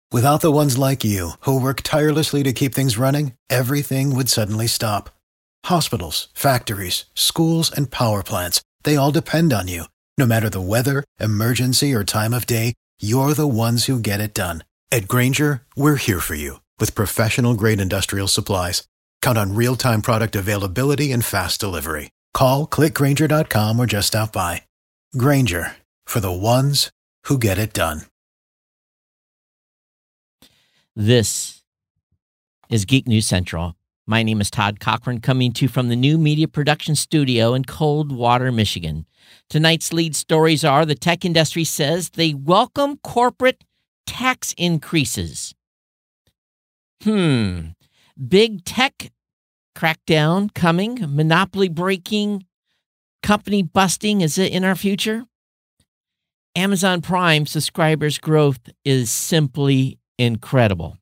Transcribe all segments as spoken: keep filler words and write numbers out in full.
Without the ones like you, who work tirelessly to keep things running, everything would suddenly stop. Hospitals, factories, schools, and power plants, they all depend on you. No matter the weather, emergency, or time of day, you're the ones who get it done. At Grainger, we're here for you with professional-grade industrial supplies. Count on real-time product availability and fast delivery. Call, click Grainger dot com, or just stop by. Grainger, for the ones who get it done. This is Geek News Central. My name is Todd Cochran, coming to you from the new media production studio in Coldwater, Michigan. Tonight's lead stories are the tech industry says they welcome corporate tax increases. Hmm. Big tech crackdown coming, monopoly breaking, company busting. Is it in our future? Amazon Prime subscribers growth is simply incredible.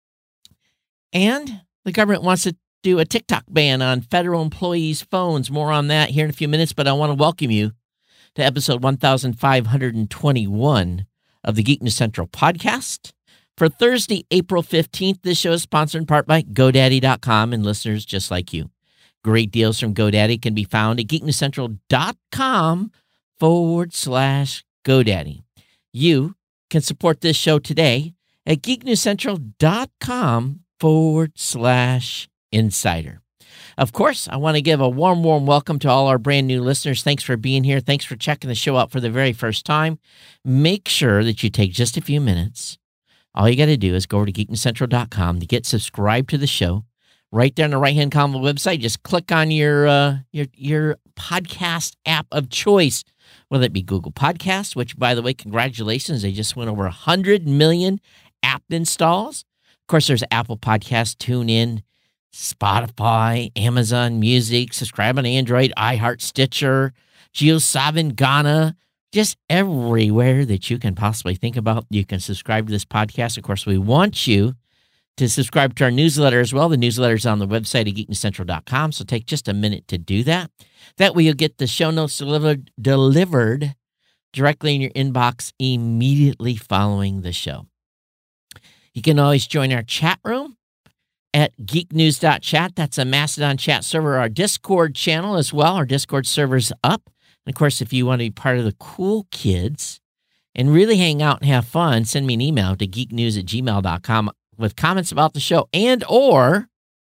And the government wants to do a TikTok ban on federal employees' phones. More on that here in a few minutes, but I want to welcome you to episode one thousand five hundred twenty-one of the Geek News Central podcast. For Thursday, April fifteenth, this show is sponsored in part by GoDaddy dot com and listeners just like you. Great deals from GoDaddy can be found at geeknewscentral.com forward slash GoDaddy. You can support this show today at geeknewscentral.com forward slash insider. Of course, I want to give a warm, warm welcome to all our brand new listeners. Thanks for being here. Thanks for checking the show out for the very first time. Make sure that you take just a few minutes. All you got to do is go over to geek news central dot com to get subscribed to the show. Right there in the right-hand column of the website, just click on your uh, your your podcast app of choice, whether it be Google Podcasts, which, by the way, congratulations, they just went over one hundred million app installs. Of course, there's Apple Podcasts, TuneIn, Spotify, Amazon Music, subscribe on Android, iHeart, Stitcher, JioSaavn, Ghana, just everywhere that you can possibly think about. You can subscribe to this podcast. Of course, we want you to subscribe to our newsletter as well. The newsletter is on the website at geek news central dot com, so take just a minute to do that. That way you'll get the show notes delivered, delivered directly in your inbox immediately following the show. You can always join our chat room at geek news dot chat. That's a Mastodon chat server. Our Discord channel as well. Our Discord server's up. And, of course, if you want to be part of the cool kids and really hang out and have fun, send me an email to geeknews at gmail dot com with comments about the show and or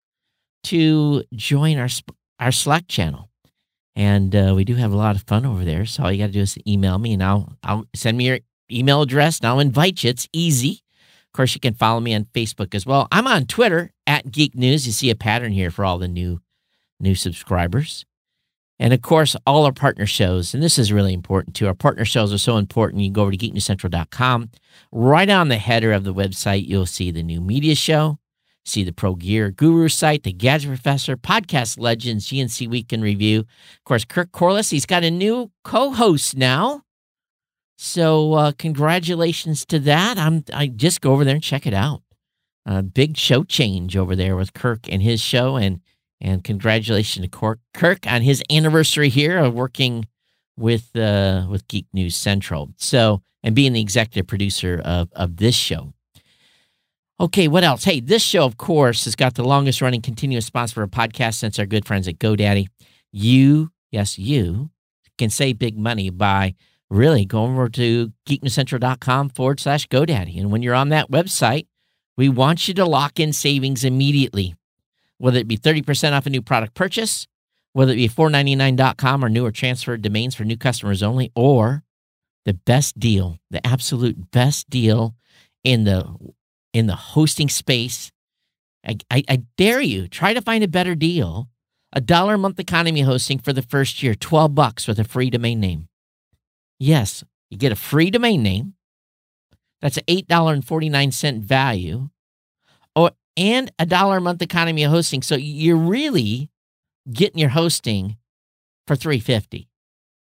to join our our Slack channel. And uh, we do have a lot of fun over there. So all you got to do is email me, and I'll, I'll send me your email address, and I'll invite you. It's easy. Of course, you can follow me on Facebook as well. I'm on Twitter at Geek News. You see a pattern here for all the new new subscribers. And, of course, all our partner shows, and this is really important, too. Our partner shows are so important. You can go over to geek news central dot com. Right on the header of the website, you'll see the new media show, see the Pro Gear Guru site, the Gadget Professor, Podcast Legends, G N C Week in Review. Of course, Kirk Corliss, he's got a new co-host now. So uh, congratulations to that. I'm, I just go over there and check it out. A big show change over there with Kirk and his show, and And congratulations to Kirk on his anniversary here of working with uh, with Geek News Central. So, and being the executive producer of, of this show. Okay, what else? Hey, this show, of course, has got the longest running continuous sponsor for a podcast since our good friends at GoDaddy. You, yes, you, can save big money by really going over to geeknewscentral.com forward slash GoDaddy. And when you're on that website, we want you to lock in savings immediately. Whether it be thirty percent off a new product purchase, whether it be four ninety-nine dot com or newer transferred domains for new customers only, or the best deal, the absolute best deal in the in the hosting space. I, I, I dare you, try to find a better deal. A dollar a month economy hosting for the first year, twelve bucks with a free domain name. Yes, you get a free domain name. That's an eight dollars and forty-nine cents value. Or and a dollar a month economy of hosting. So you're really getting your hosting for three hundred fifty dollars.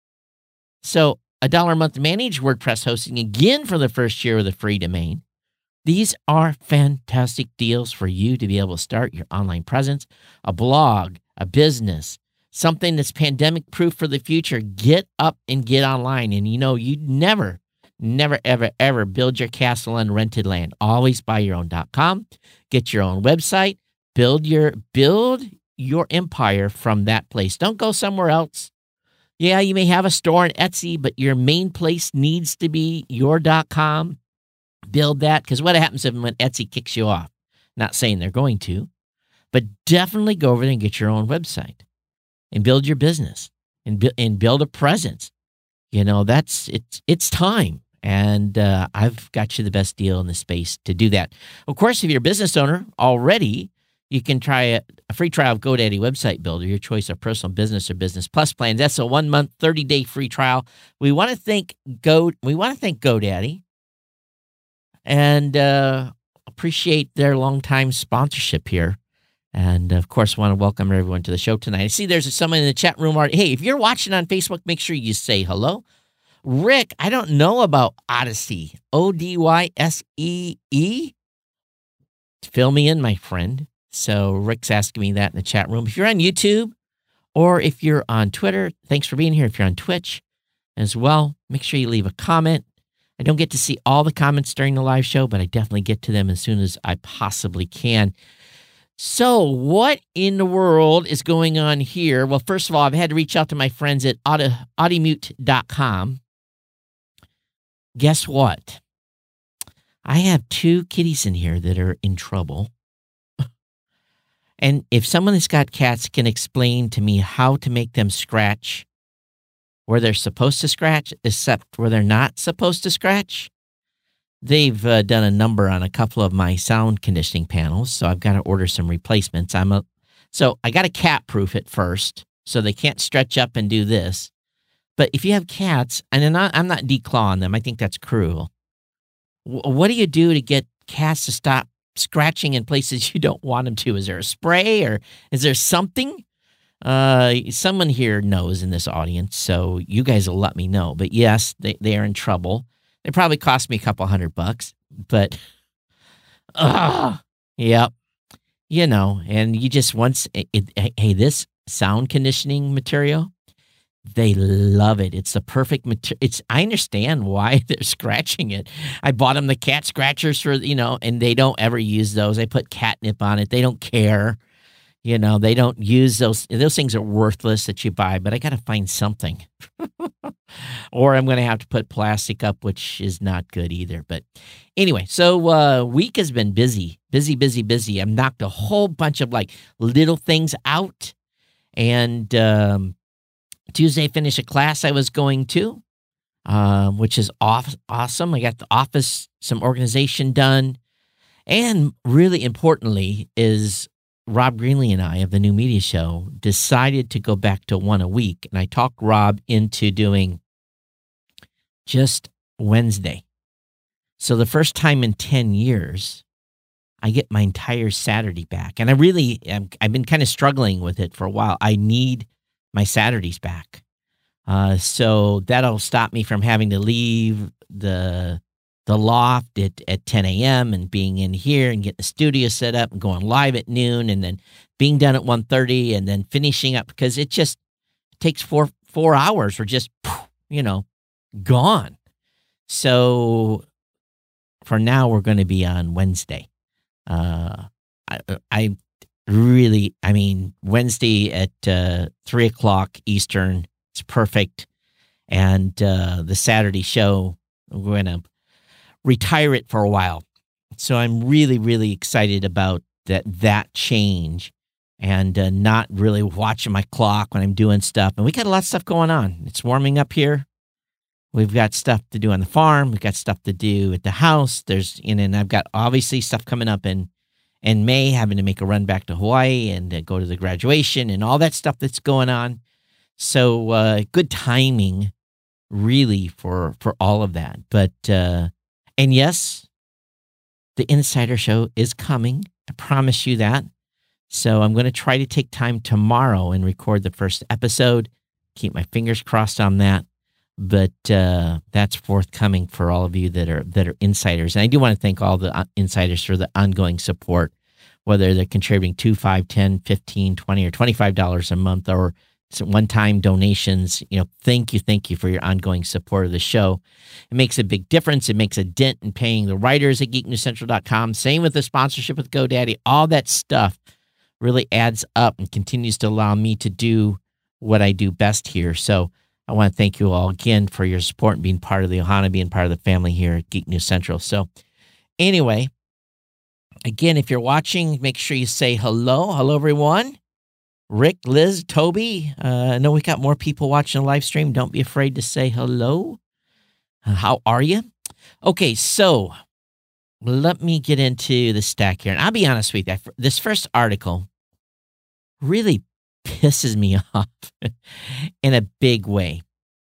So a dollar a month managed WordPress hosting again for the first year with a free domain. These are fantastic deals for you to be able to start your online presence, a blog, a business, something that's pandemic proof for the future. Get up and get online. And you know, you never Never, ever, ever build your castle on rented land. Always buy your own dot com. Get your own website. Build your build your empire from that place. Don't go somewhere else. Yeah, you may have a store on Etsy, but your main place needs to be your .com. Build that, because what happens if when Etsy kicks you off? Not saying they're going to, but definitely go over there and get your own website and build your business and, bu- and build a presence. You know, that's it's it's time. And uh, I've got you the best deal in the space to do that. Of course, if you're a business owner already, you can try a, a free trial of GoDaddy Website Builder, your choice of personal business or business plus plans. That's a one-month, thirty-day free trial. We want to thank Go. We want to thank GoDaddy and uh, appreciate their longtime sponsorship here. And, of course, want to welcome everyone to the show tonight. I see there's someone in the chat room already. Hey, if you're watching on Facebook, make sure you say hello. Rick, I don't know about Odyssey. O D Y S E E? Fill me in, my friend. So Rick's asking me that in the chat room. If you're on YouTube or if you're on Twitter, thanks for being here. If you're on Twitch as well, make sure you leave a comment. I don't get to see all the comments during the live show, but I definitely get to them as soon as I possibly can. So what in the world is going on here? Well, first of all, I've had to reach out to my friends at audimute dot com. Guess what? I have two kitties in here that are in trouble. And if someone that's got cats can explain to me how to make them scratch where they're supposed to scratch, except where they're not supposed to scratch, they've uh, done a number on a couple of my sound conditioning panels, so I've got to order some replacements. I'm a, so I got to cat-proof it first, so they can't stretch up and do this. But if you have cats, and I'm not, I'm not declawing them, I think that's cruel. W- what do you do to get cats to stop scratching in places you don't want them to? Is there a spray or is there something? Uh, someone here knows in this audience, so you guys will let me know. But yes, they, they are in trouble. It probably cost me a couple hundred bucks, but, uh, yep. You know, and you just once, it, it, hey, this sound conditioning material, they love it. It's the perfect material. It's, I understand why they're scratching it. I bought them the cat scratchers for, you know, and they don't ever use those. I put catnip on it. They don't care. You know, they don't use those. Those things are worthless that you buy, but I got to find something. Or I'm going to have to put plastic up, which is not good either. But anyway, so uh, week has been busy, busy, busy, busy. I've knocked a whole bunch of like little things out. And um, Tuesday, finished a class I was going to, uh, which is off, awesome. I got the office, some organization done. And really importantly is Rob Greenlee and I of the New Media Show decided to go back to one a week. And I talked Rob into doing just Wednesday. So the first time in ten years, I get my entire Saturday back. And I really, am, I've been kind of struggling with it for a while. I need my Saturdays back. Uh, so that'll stop me from having to leave the the loft at, at ten a.m. and being in here and getting the studio set up and going live at noon and then being done at one thirty and then finishing up, because it just takes four four hours or just, you know, gone. So for now, we're going to be on Wednesday. Uh, I, I really, I mean, Wednesday at uh, three o'clock Eastern, it's perfect. And uh, the Saturday show, we're going to retire it for a while. So I'm really, really excited about that that change and uh, not really watching my clock when I'm doing stuff. And we got a lot of stuff going on. It's warming up here. We've got stuff to do on the farm. We've got stuff to do at the house. There's, you know, and I've got obviously stuff coming up in, in May, having to make a run back to Hawaii and uh, go to the graduation and all that stuff that's going on. So uh, good timing, really, for, for all of that. But, uh, and yes, the Insider Show is coming. I promise you that. So I'm going to try to take time tomorrow and record the first episode. Keep my fingers crossed on that. But uh, that's forthcoming for all of you that are that are insiders. And I do want to thank all the insiders for the ongoing support, whether they're contributing two, five, ten, fifteen, twenty, or twenty-five dollars a month, or some one-time donations. You know, thank you, thank you for your ongoing support of the show. It makes a big difference. It makes a dent in paying the writers at geek news central dot com. Same with the sponsorship with GoDaddy. All that stuff really adds up and continues to allow me to do what I do best here. So I want to thank you all again for your support and being part of the Ohana, being part of the family here at Geek News Central. So anyway, again, if you're watching, make sure you say hello. Hello, everyone. Rick, Liz, Toby. Uh, I know we got more people watching the live stream. Don't be afraid to say hello. Uh, how are you? Okay, so let me get into the stack here. And I'll be honest with you, this first article really pisses me off in a big way.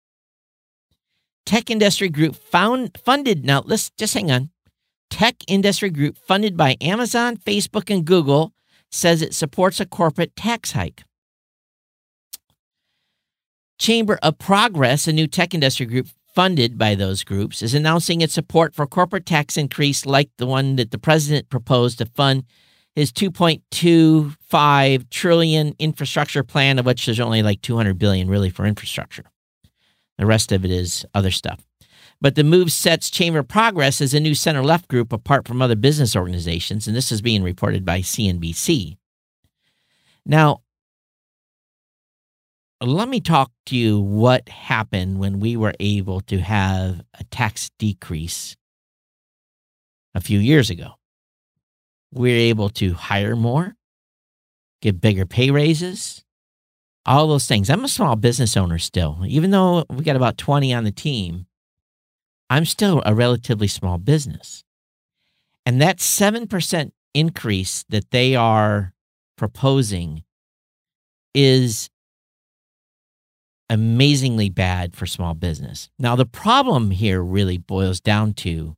Tech Industry Group found funded. Now, let's just hang on. Tech Industry Group, funded by Amazon, Facebook, and Google, says it supports a corporate tax hike. Chamber of Progress, a new tech industry group funded by those groups, is announcing its support for corporate tax increase like the one that the president proposed to fund his two point two five trillion dollars infrastructure plan, of which there's only like two hundred billion dollars really for infrastructure. The rest of it is other stuff. But the move sets Chamber of Progress as a new center-left group apart from other business organizations, and this is being reported by C N B C. Now, let me talk to you what happened when we were able to have a tax decrease a few years ago. We were able to hire more, give bigger pay raises, all those things. I'm a small business owner still. Even though we got about twenty on the team, I'm still a relatively small business. And that seven percent increase that they are proposing is amazingly bad for small business. Now, the problem here really boils down to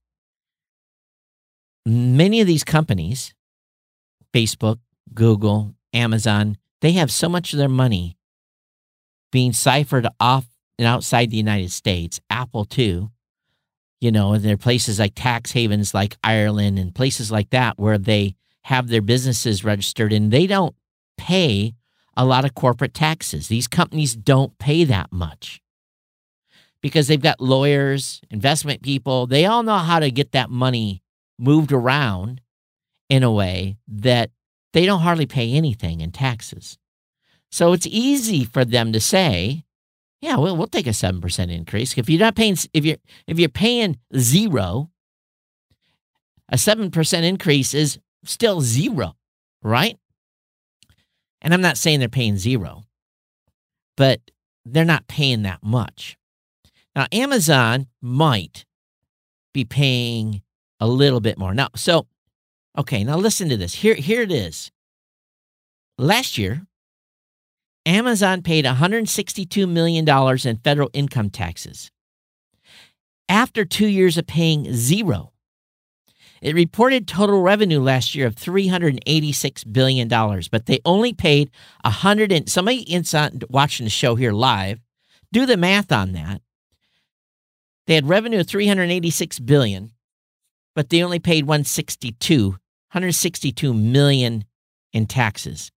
many of these companies, Facebook, Google, Amazon, they have so much of their money being ciphered off and outside the United States. Apple, too. You know, and there are places like tax havens like Ireland and places like that where they have their businesses registered and they don't pay a lot of corporate taxes. These companies don't pay that much because they've got lawyers, investment people. They all know how to get that money moved around in a way that they don't hardly pay anything in taxes. So it's easy for them to say, yeah, we'll, we'll take a seven percent increase. If you're not paying, if you're, if you're paying zero, a seven percent increase is still zero, right? And I'm not saying they're paying zero, but they're not paying that much. Now, Amazon might be paying a little bit more. Now, so, okay, now listen to this. Here, here it is. Last year, Amazon paid one hundred sixty-two million dollars in federal income taxes after two years of paying zero. It reported total revenue last year of three hundred eighty-six billion dollars, but they only paid one hundred and somebody inside watching the show here live, do the math on that. They had revenue of three hundred eighty-six billion dollars, but they only paid one hundred sixty-two, one hundred sixty-two million dollars in taxes.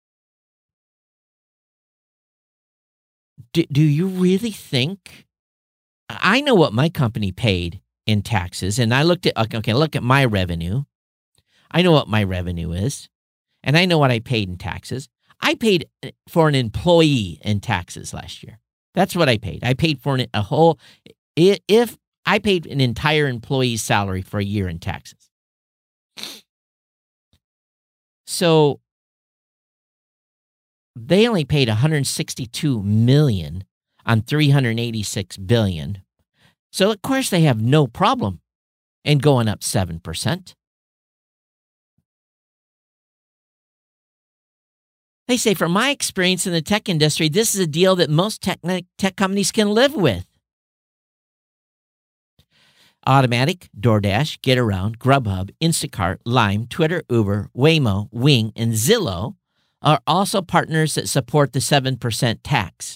Do, do you really think? I know what my company paid in taxes, and I looked at, okay, look at my revenue. I know what my revenue is, and I know what I paid in taxes. I paid for an employee in taxes last year. That's what I paid. I paid for an, a whole, if I paid an entire employee's salary for a year in taxes. So they only paid one hundred sixty-two million dollars on three hundred eighty-six billion dollars. So, of course, they have no problem in going up seven percent. They say, from my experience in the tech industry, this is a deal that most tech, tech companies can live with. Automatic, DoorDash, GetAround, Grubhub, Instacart, Lime, Twitter, Uber, Waymo, Wing, and Zillow are also partners that support the seven percent tax.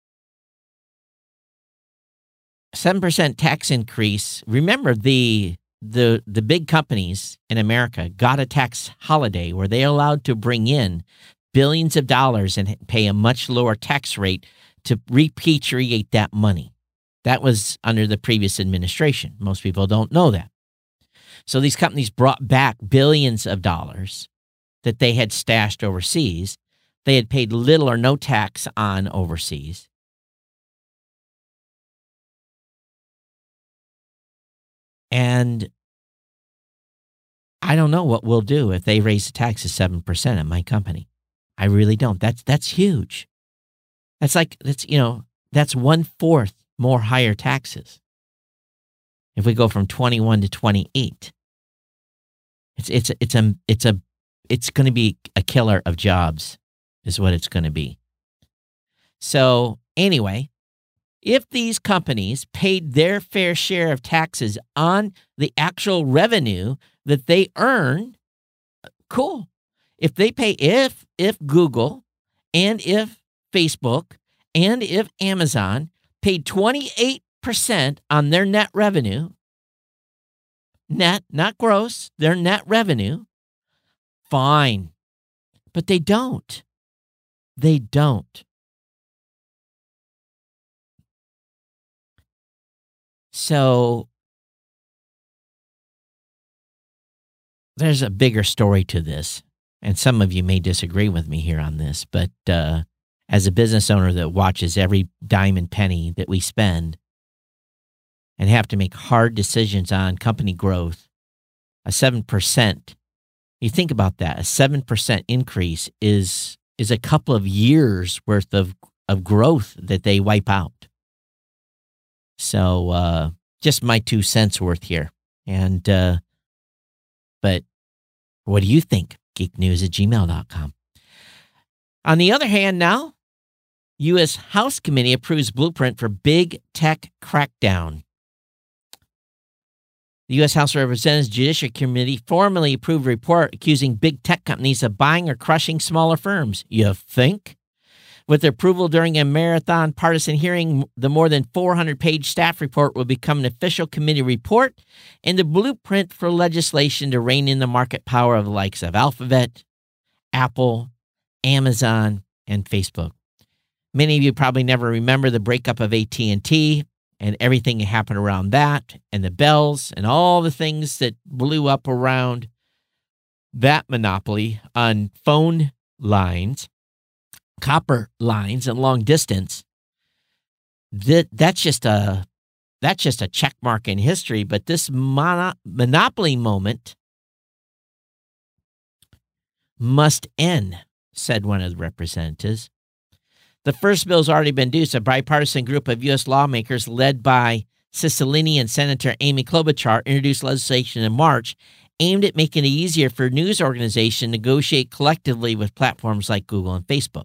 seven percent tax increase. Remember, the the the big companies in America got a tax holiday where they're allowed to bring in billions of dollars and pay a much lower tax rate to repatriate that money. That was under the previous administration. Most people don't know that. So these companies brought back billions of dollars that they had stashed overseas. They had paid little or no tax on overseas. And I don't know what we'll do if they raise the taxes seven percent at my company. I really don't. That's that's huge. That's like, that's, you know, that's one-fourth more higher taxes. If we go from twenty-one to twenty-eight, it's it's it's a it's a it's going to be a killer of jobs, is what it's going to be. So anyway, if these companies paid their fair share of taxes on the actual revenue that they earn, cool. If they pay, if if Google and if Facebook and if Amazon paid twenty-eight percent on their net revenue, net, not gross, their net revenue, fine. But they don't. They don't. So there's a bigger story to this, and some of you may disagree with me here on this, but uh, as a business owner that watches every dime and penny that we spend and have to make hard decisions on company growth, a seven percent, you think about that, a seven percent increase is is a couple of years worth of, of growth that they wipe out. So uh, just my two cents worth here. And, uh, but what do you think? geek news at gmail dot com. On the other hand now, U S House Committee approves blueprint for big tech crackdown. The U S House of Representatives Judiciary Committee formally approved a report accusing big tech companies of buying or crushing smaller firms. You think? With approval during a marathon partisan hearing, the more than four hundred page staff report will become an official committee report and the blueprint for legislation to rein in the market power of the likes of Alphabet, Apple, Amazon, and Facebook. Many of you probably never remember the breakup of A T and T and everything that happened around that, and the bells and all the things that blew up around that monopoly on phone lines, copper lines, and long distance. That that's just a that's just a check mark in history. But this mono, monopoly moment must end, said one of the representatives. The first bill has already been introduced. A bipartisan group of U S lawmakers led by Cicilline and Senator Amy Klobuchar introduced legislation in March aimed at making it easier for news organizations to negotiate collectively with platforms like Google and Facebook.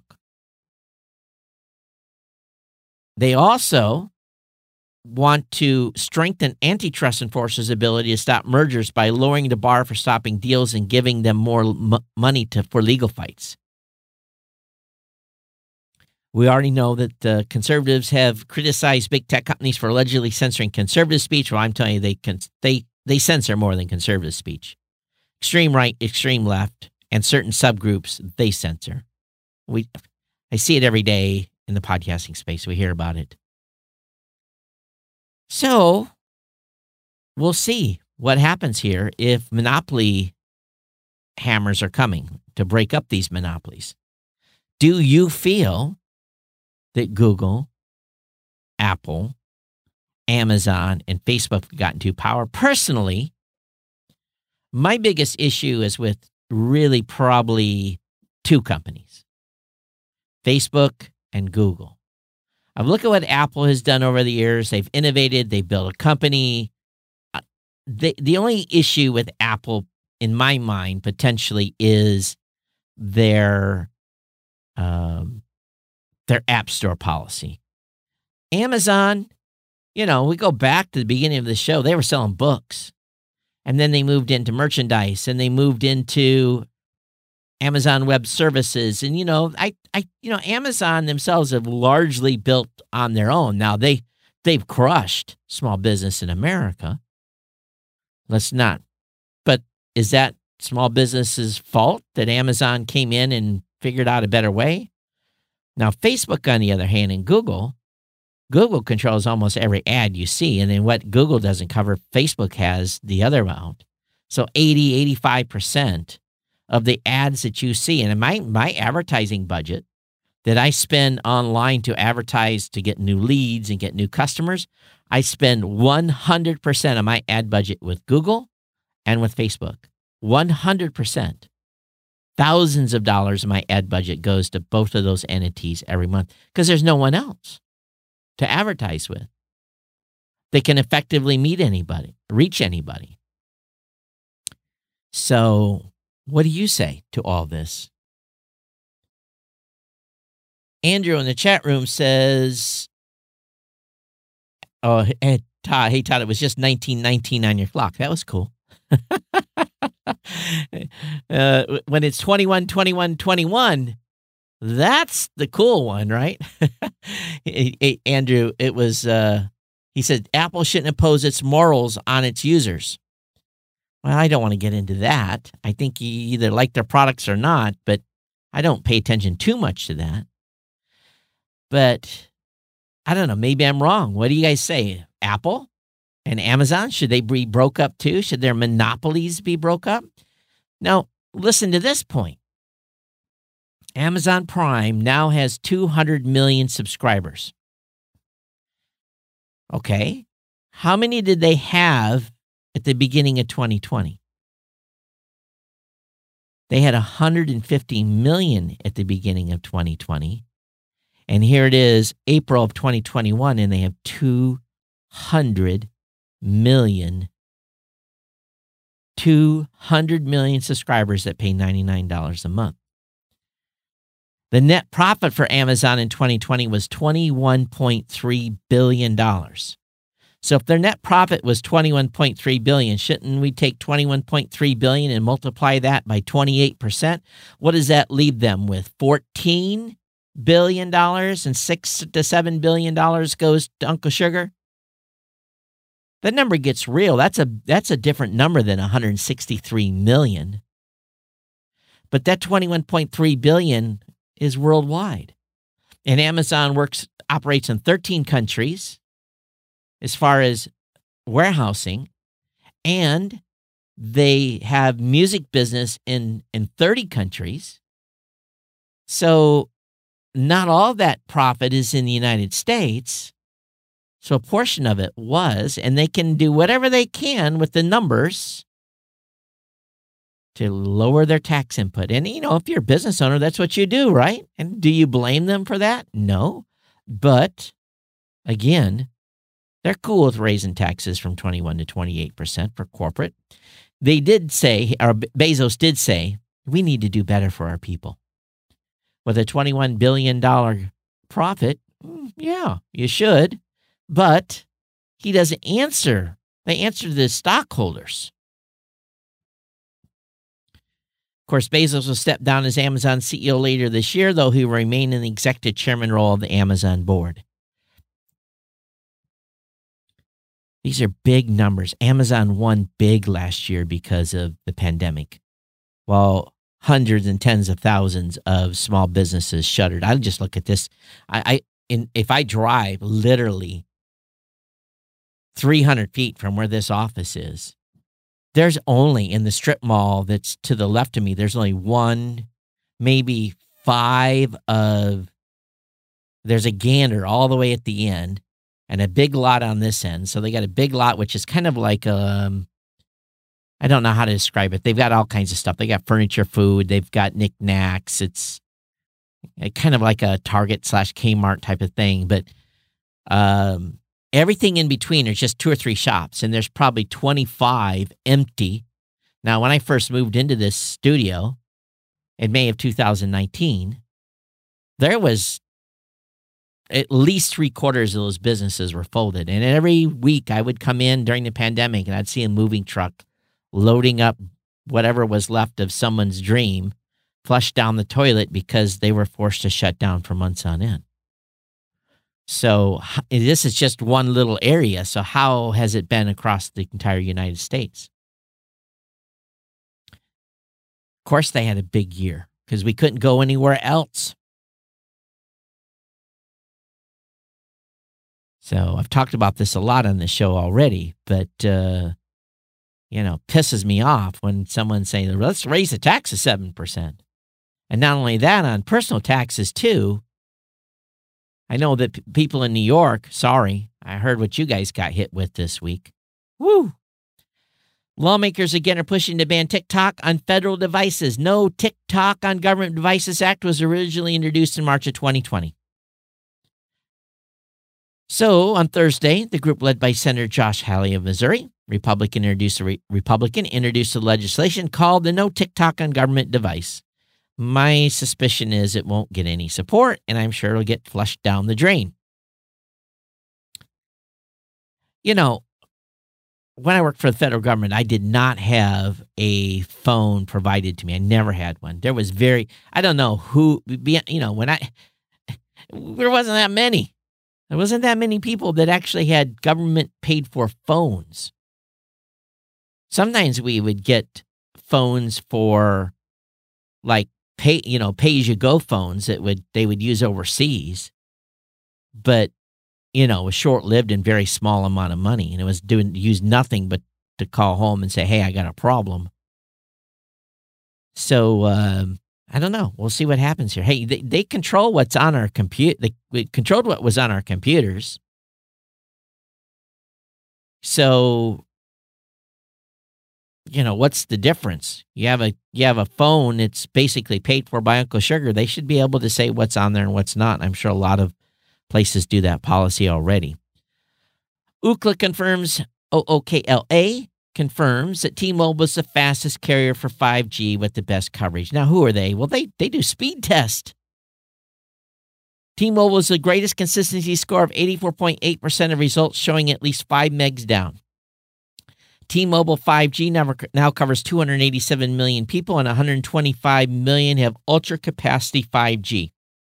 They also want to strengthen antitrust enforcers' ability to stop mergers by lowering the bar for stopping deals and giving them more m- money to, for legal fights. We already know that the conservatives have criticized big tech companies for allegedly censoring conservative speech. Well, I'm telling you, they can, they they censor more than conservative speech. Extreme right, extreme left, and certain subgroups they censor. We, I see it every day in the podcasting space. We hear about it. So we'll see what happens here if monopoly hammers are coming to break up these monopolies. Do you feel that Google, Apple, Amazon, and Facebook have gotten to power? Personally, my biggest issue is with really probably two companies, Facebook and Google. I've looked at what Apple has done over the years. They've innovated. They've built a company. Uh, the, the only issue with Apple, in my mind, potentially is their um, their App Store policy. Amazon, you know, we go back to the beginning of the show, they were selling books. And then they moved into merchandise, and they moved into Amazon Web Services. And, you know, I, I, you know, Amazon themselves have largely built on their own. Now, they, they've crushed small business in America. Let's not. But is that small businesses' fault that Amazon came in and figured out a better way? Now, Facebook, on the other hand, and Google, Google controls almost every ad you see. And then what Google doesn't cover, Facebook has the other amount. So eighty, eighty-five percent of the ads that you see, and my, my advertising budget that I spend online to advertise to get new leads and get new customers, I spend one hundred percent of my ad budget with Google and with Facebook. one hundred percent. Thousands of dollars of my ad budget goes to both of those entities every month because there's no one else to advertise with. They can effectively meet anybody, reach anybody. So what do you say to all this? Andrew in the chat room says, oh, hey, Todd, hey, Todd, it was just nineteen nineteen on your clock. That was cool. uh, when it's twenty-one, twenty-one, twenty-one, that's the cool one, right? hey, hey, Andrew, it was, uh, he said, Apple shouldn't impose its morals on its users. Well, I don't want to get into that. I think you either like their products or not, but I don't pay attention too much to that. But I don't know, maybe I'm wrong. What do you guys say? Apple and Amazon, should they be broke up too? Should their monopolies be broke up? Now, listen to this point. Amazon Prime now has two hundred million subscribers. Okay. How many did they have at the beginning of twenty twenty? They had one hundred fifty million at the beginning of twenty twenty. And here it is, April of twenty twenty-one, and they have two hundred million, two hundred million subscribers that pay ninety-nine dollars a month. The net profit for Amazon in twenty twenty was twenty-one point three billion dollars. So if their net profit was twenty-one point three billion dollars, shouldn't we take twenty-one point three billion dollars and multiply that by twenty-eight percent? What does that leave them with? fourteen billion dollars, and six to seven billion dollars goes to Uncle Sugar? That number gets real. That's a that's a different number than one hundred sixty-three million dollars. But that twenty-one point three billion dollars is worldwide. And Amazon works operates in thirteen countries as far as warehousing, and they have music business in, in thirty countries. So not all that profit is in the United States. So a portion of it was, and they can do whatever they can with the numbers to lower their tax input. And, you know, if you're a business owner, that's what you do, right? And do you blame them for that? No. But, again, they're cool with raising taxes from twenty-one to twenty-eight percent for corporate. They did say, or Bezos did say, we need to do better for our people. With a twenty-one billion dollars profit, yeah, you should. But he doesn't answer. They answer to the stockholders. Of course, Bezos will step down as Amazon C E O later this year, though he will remain in the executive chairman role of the Amazon board. These are big numbers. Amazon won big last year because of the pandemic, while hundreds and tens of thousands of small businesses shuttered. I just look at this. I, I in, if I drive literally three hundred feet from where this office is, there's only, in the strip mall that's to the left of me, there's only one, maybe five of, there's a Gander all the way at the end and a big lot on this end. So they got a big lot, which is kind of like, um, I don't know how to describe it. They've got all kinds of stuff. They got furniture, food. They've got knickknacks. It's kind of like a Target slash Kmart type of thing. But um, everything in between is just two or three shops, and there's probably twenty-five empty. Now, when I first moved into this studio in May of two thousand nineteen, there was at least three quarters of those businesses were folded. And every week I would come in during the pandemic and I'd see a moving truck loading up whatever was left of someone's dream, flush down the toilet because they were forced to shut down for months on end. So this is just one little area. So how has it been across the entire United States? Of course, they had a big year because we couldn't go anywhere else. So I've talked about this a lot on the show already, but, uh, you know, pisses me off when someone's saying, let's raise the tax to seven percent. And not only that, on personal taxes, too. I know that p- people in New York, sorry, I heard what you guys got hit with this week. Woo! Lawmakers again are pushing to ban TikTok on federal devices. No TikTok on Government Devices Act was originally introduced in March of twenty twenty. So, on Thursday, the group led by Senator Josh Hawley of Missouri, Republican, introduced a re- Republican introduced a legislation called the No TikTok on Government Device. My suspicion is it won't get any support, and I'm sure it'll get flushed down the drain. You know, when I worked for the federal government, I did not have a phone provided to me. I never had one. There was very, I don't know who, you know, when I, there wasn't that many. There wasn't that many people that actually had government paid for phones. Sometimes we would get phones for like pay, you know, pay as you go phones that would, they would use overseas, but you know, it was short lived and very small amount of money. And it was doing, used nothing but to call home and say, hey, I got a problem. So, um, I don't know. We'll see what happens here. Hey, they, they control what's on our computer. They, they controlled what was on our computers. So, you know, what's the difference? You have a you have a phone. It's basically paid for by Uncle Sugar. They should be able to say what's on there and what's not. I'm sure a lot of places do that policy already. Ookla confirms, O O K L A confirms that T-Mobile is the fastest carrier for five G with the best coverage. Now, who are they? Well, they, they do speed test. T-Mobile is the greatest consistency score of eighty-four point eight percent of results showing at least five megs down. T-Mobile five G now, now covers two hundred eighty-seven million people and one hundred twenty-five million have ultra-capacity five G.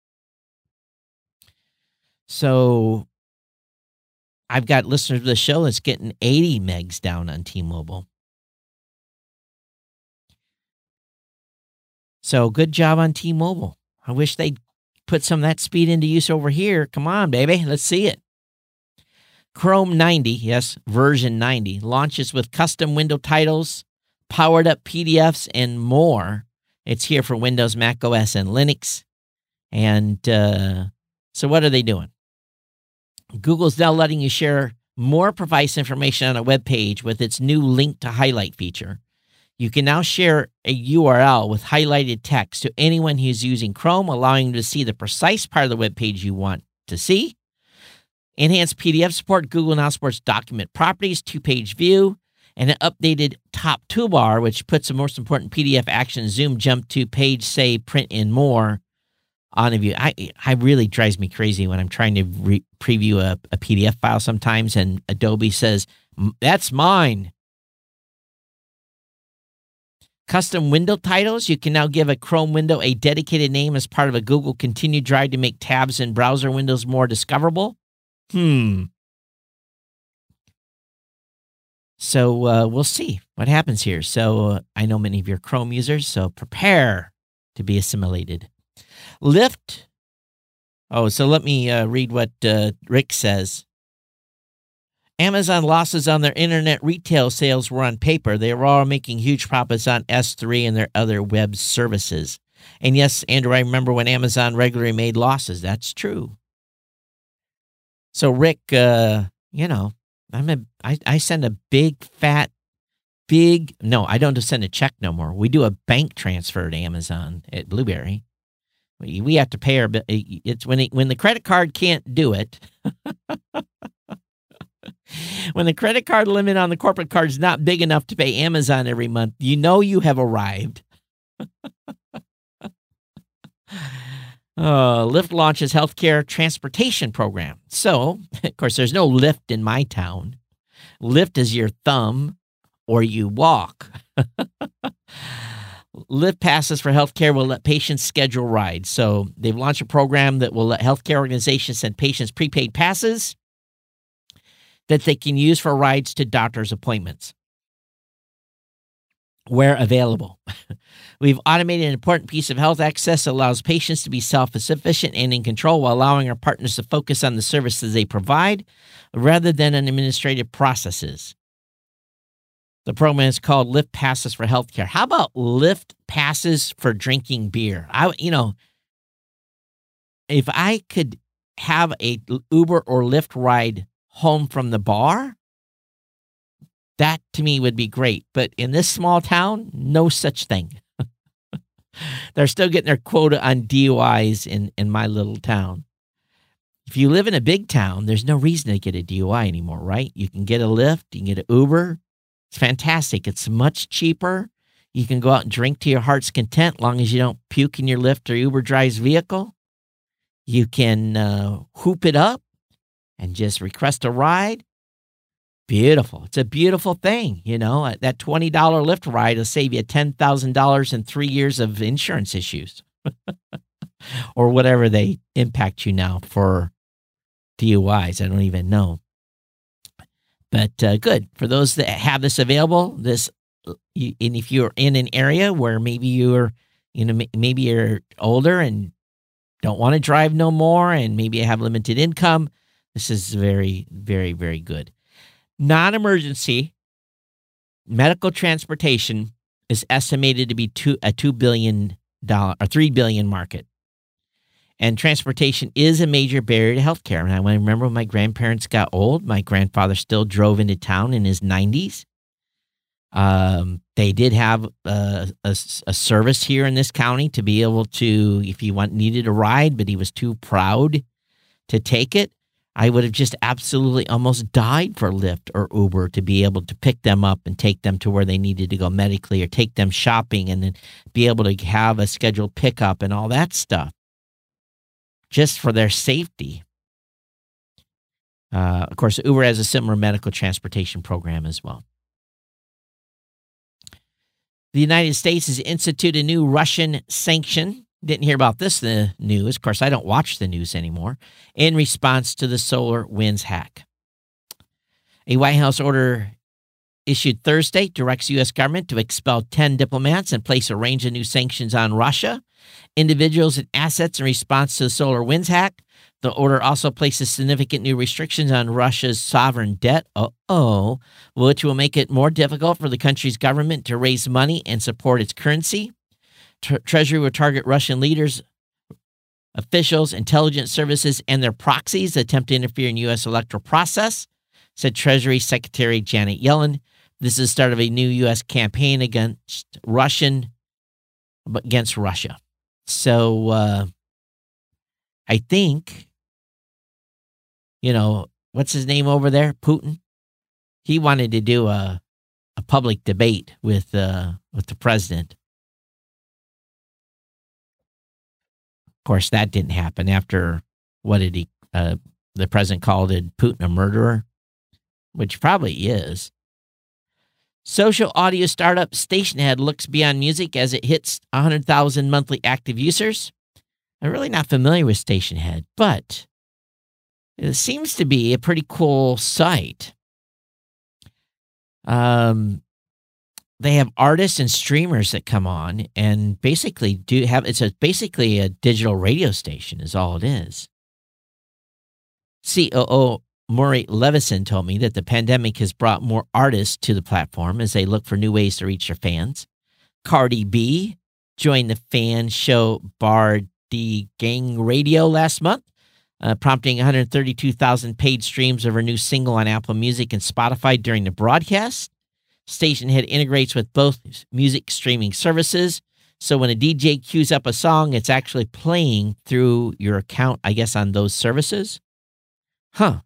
So I've got listeners of the show that's getting eighty megs down on T-Mobile. So good job on T-Mobile. I wish they'd put some of that speed into use over here. Come on, baby. Let's see it. Chrome ninety, yes, version ninety, launches with custom window titles, powered up P D Fs, and more. It's here for Windows, Mac O S, and Linux. And uh, so what are they doing? Google's now letting you share more precise information on a web page with its new link to highlight feature. You can now share a U R L with highlighted text to anyone who's using Chrome, allowing them to see the precise part of the web page you want to see. Enhanced P D F support. Google now supports document properties, two-page view, and an updated top toolbar, which puts the most important P D F action, zoom, jump to, page, save, print, and more on a view. I, I really drives me crazy when I'm trying to re- preview a, a P D F file sometimes, and Adobe says, that's mine. Custom window titles. You can now give a Chrome window a dedicated name as part of a Google Continue Drive to make tabs and browser windows more discoverable. Hmm. So uh, we'll see what happens here. So uh, I know many of your Chrome users, so prepare to be assimilated. Lyft. Oh, so let me uh, read what uh, Rick says. Amazon losses on their internet retail sales were on paper. They were all making huge profits on S three and their other web services. And yes, Andrew, I remember when Amazon regularly made losses. That's true. So, Rick, uh, you know, I'm a, I, I send a big, fat, big, no, I don't just send a check no more. We do a bank transfer to Amazon at Blueberry. We, we have to pay our, it's when, it, when the credit card can't do it. When the credit card limit on the corporate card is not big enough to pay Amazon every month, you know you have arrived. Uh, Lyft launches healthcare transportation program. So, of course, there's no Lyft in my town. Lyft is your thumb or you walk. Lyft passes for healthcare will let patients schedule rides. So they've launched a program that will let healthcare organizations send patients prepaid passes that they can use for rides to doctor's appointments. where available. We've automated an important piece of health access that allows patients to be self-sufficient and in control while allowing our partners to focus on the services they provide rather than on administrative processes. The program is called Lyft Passes for Healthcare. How about Lyft Passes for drinking beer? I, you know, if I could have a Uber or Lyft ride home from the bar, that to me would be great. But in this small town, no such thing. They're still getting their quota on D U Is in, in my little town. If you live in a big town, there's no reason to get a D U I anymore, right? You can get a Lyft, you can get an Uber. It's fantastic. It's much cheaper. You can go out and drink to your heart's content, long as you don't puke in your Lyft or Uber drives vehicle. You can uh, hoop it up and just request a ride. Beautiful. It's a beautiful thing. You know, that twenty dollars Lyft ride will save you ten thousand dollars in three years of insurance issues or whatever they impact you now for D U Is. I don't even know. But uh, good. For those that have this available, this, you, and if you're in an area where maybe you're, you know, maybe you're older and don't want to drive no more and maybe you have limited income, this is very, very, very good. Non-emergency medical transportation is estimated to be two, a two billion dollars or three billion dollars market. And transportation is a major barrier to healthcare. And I remember when my grandparents got old, my grandfather still drove into town in his nineties. Um, they did have a, a, a service here in this county to be able to, if he want, needed a ride, but he was too proud to take it. I would have just absolutely almost died for Lyft or Uber to be able to pick them up and take them to where they needed to go medically or take them shopping and then be able to have a scheduled pickup and all that stuff just for their safety. Uh, of course, Uber has a similar medical transportation program as well. The United States has instituted a new Russian sanction. Didn't hear about this in the news. Of course, I don't watch the news anymore. In response to the SolarWinds hack. A White House order issued Thursday directs U S government to expel ten diplomats and place a range of new sanctions on Russia, individuals, and assets in response to the SolarWinds hack. The order also places significant new restrictions on Russia's sovereign debt, uh-oh, which will make it more difficult for the country's government to raise money and support its currency. Tre- Treasury will target Russian leaders, officials, intelligence services, and their proxies that attempt to interfere in U S electoral process, said Treasury Secretary Janet Yellen. This is the start of a new U S campaign against Russian, against Russia. So uh, I think, you know, what's his name over there? Putin. He wanted to do a a public debate with uh, with the president. Of course, that didn't happen after, what did he, uh, the president called it Putin a murderer, which probably is. Social audio startup Stationhead looks beyond music as it hits one hundred thousand monthly active users. I'm really not familiar with Stationhead, but it seems to be a pretty cool site. Um, they have artists and streamers that come on and basically do have, it's a basically a digital radio station is all it is. C O O Maury Levison told me that the pandemic has brought more artists to the platform as they look for new ways to reach their fans. Cardi B joined the fan show Bar D Gang Radio last month, uh, prompting one hundred thirty-two thousand paid streams of her new single on Apple Music and Spotify during the broadcast. Stationhead integrates with both music streaming services, so when a D J queues up a song, it's actually playing through your account, I guess, on those services. Huh.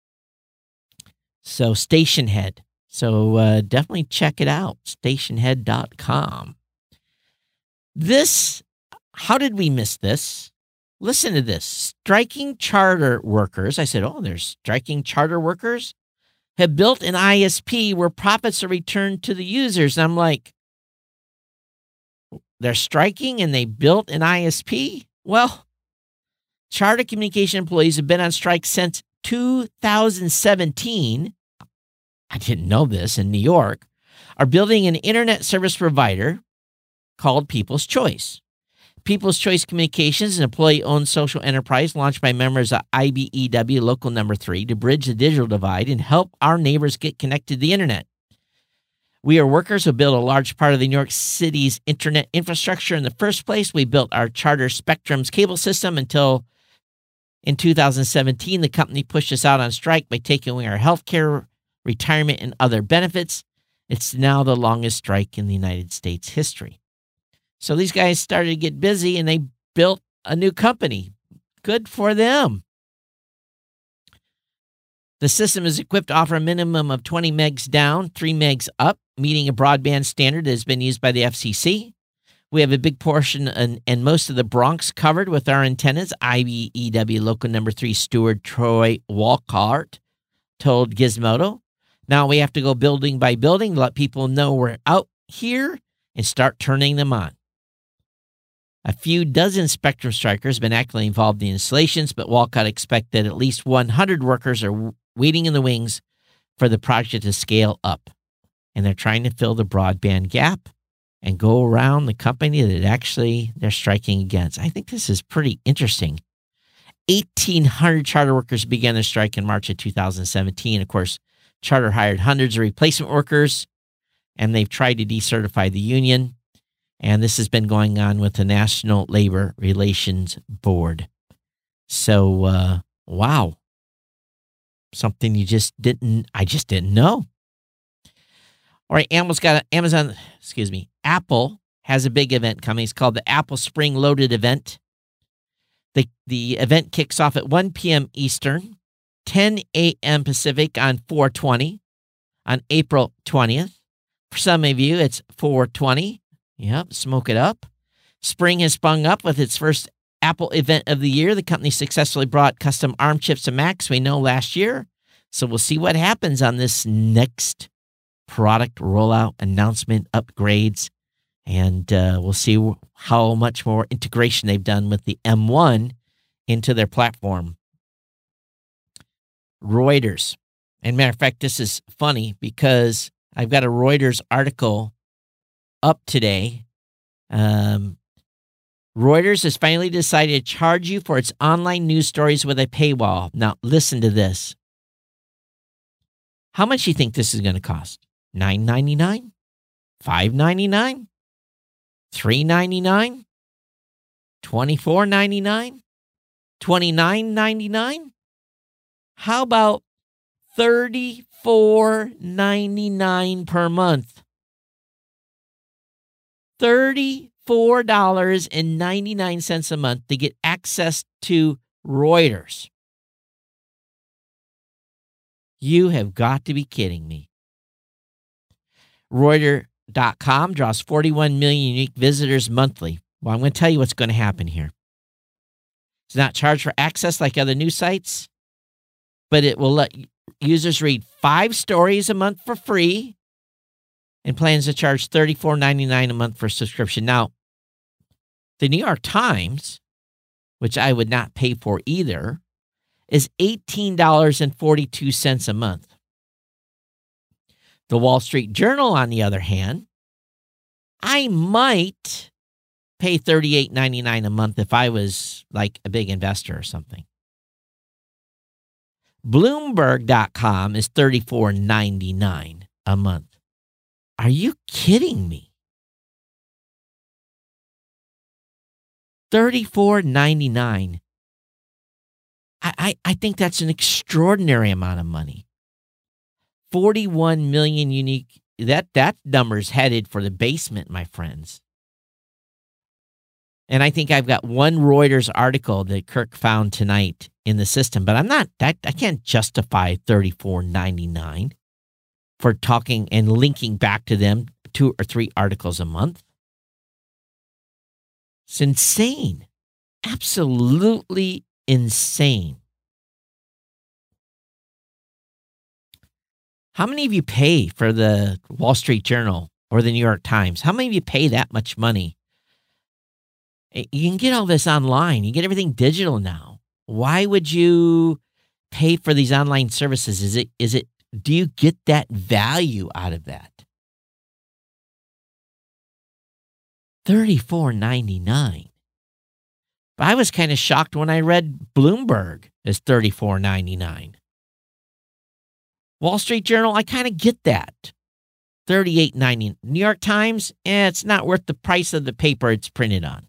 So Stationhead. So uh, definitely check it out, stationhead dot com. This, how did we miss this? Listen to this. Striking charter workers, I said, oh, there's striking charter workers, have built an I S P where profits are returned to the users. And I'm like, they're striking and they built an I S P? Well, charter communication employees have been on strike since two thousand seventeen. I didn't know this, in New York, are building an internet service provider called People's Choice. People's Choice Communications is an employee-owned social enterprise launched by members of I B E W Local Number three to bridge the digital divide and help our neighbors get connected to the internet. We are workers who build a large part of the New York City's internet infrastructure in the first place. We built our Charter Spectrum's cable system until in two thousand seventeen, the company pushed us out on strike by taking away our health care, retirement, and other benefits. It's now the longest strike in the United States history. So these guys started to get busy and they built a new company. Good for them. The system is equipped to offer a minimum of twenty megs down, three megs up, meeting a broadband standard that has been used by the F C C. We have a big portion and, and most of the Bronx covered with our antennas. I B E W Local Number three steward Troy Walcart told Gizmodo. Now we have to go building by building to let people know we're out here and start turning them on. A few dozen Spectrum strikers have been actively involved in the installations, but Walcott expects that at least one hundred workers are waiting in the wings for the project to scale up. And they're trying to fill the broadband gap and go around the company that actually they're striking against. I think this is pretty interesting. eighteen hundred Charter workers began their strike in March of two thousand seventeen. Of course, Charter hired hundreds of replacement workers, and they've tried to decertify the union. And this has been going on with the National Labor Relations Board. So, uh, wow. Something you just didn't, I just didn't know. All right, Amazon's got a, Amazon, excuse me, Apple has a big event coming. It's called the Apple Spring Loaded event. The, the event kicks off at one p.m. Eastern, ten a.m. Pacific on four twenty on April twentieth. For some of you, it's four twenty. Yep, smoke it up. Spring has sprung up with its first Apple event of the year. The company successfully brought custom ARM chips to Macs, we know, last year. So we'll see what happens on this next product rollout, announcement, upgrades, and uh, we'll see how much more integration they've done with the M one into their platform. Reuters. And matter of fact, this is funny because I've got a Reuters article up today. Um, Reuters has finally decided to charge you for its online news stories with a paywall. Now, listen to this. How much do you think this is going to cost? nine ninety-nine? five ninety-nine? three ninety-nine? twenty-four ninety-nine? twenty-nine ninety-nine? How about thirty-four ninety-nine per month? thirty-four dollars and ninety-nine cents a month to get access to Reuters. You have got to be kidding me. Reuters dot com draws forty-one million unique visitors monthly. Well, I'm going to tell you what's going to happen here. It's not charged for access like other news sites, but it will let users read five stories a month for free and plans to charge thirty-four ninety-nine a month for subscription. Now, the New York Times, which I would not pay for either, is eighteen dollars and forty-two cents a month. The Wall Street Journal, on the other hand, I might pay thirty-eight ninety-nine a month if I was like a big investor or something. Bloomberg dot com is thirty-four ninety-nine a month. Are you kidding me? thirty-four ninety-nine. I, I, I think that's an extraordinary amount of money. forty-one million unique. That, that number's headed for the basement, my friends. And I think I've got one Reuters article that Kirk found tonight in the system, but I'm not, that I can't justify thirty-four ninety-nine for talking and linking back to them two or three articles a month. It's insane. Absolutely insane. How many of you pay for the Wall Street Journal or the New York Times? How many of you pay that much money? You can get all this online. You get everything digital now. Why would you pay for these online services? Is it, is it, do you get that value out of that? thirty-four ninety-nine. But I was kind of shocked when I read Bloomberg as thirty-four ninety-nine. Wall Street Journal, I kind of get that. thirty-eight ninety-nine. New York Times, eh, it's not worth the price of the paper it's printed on.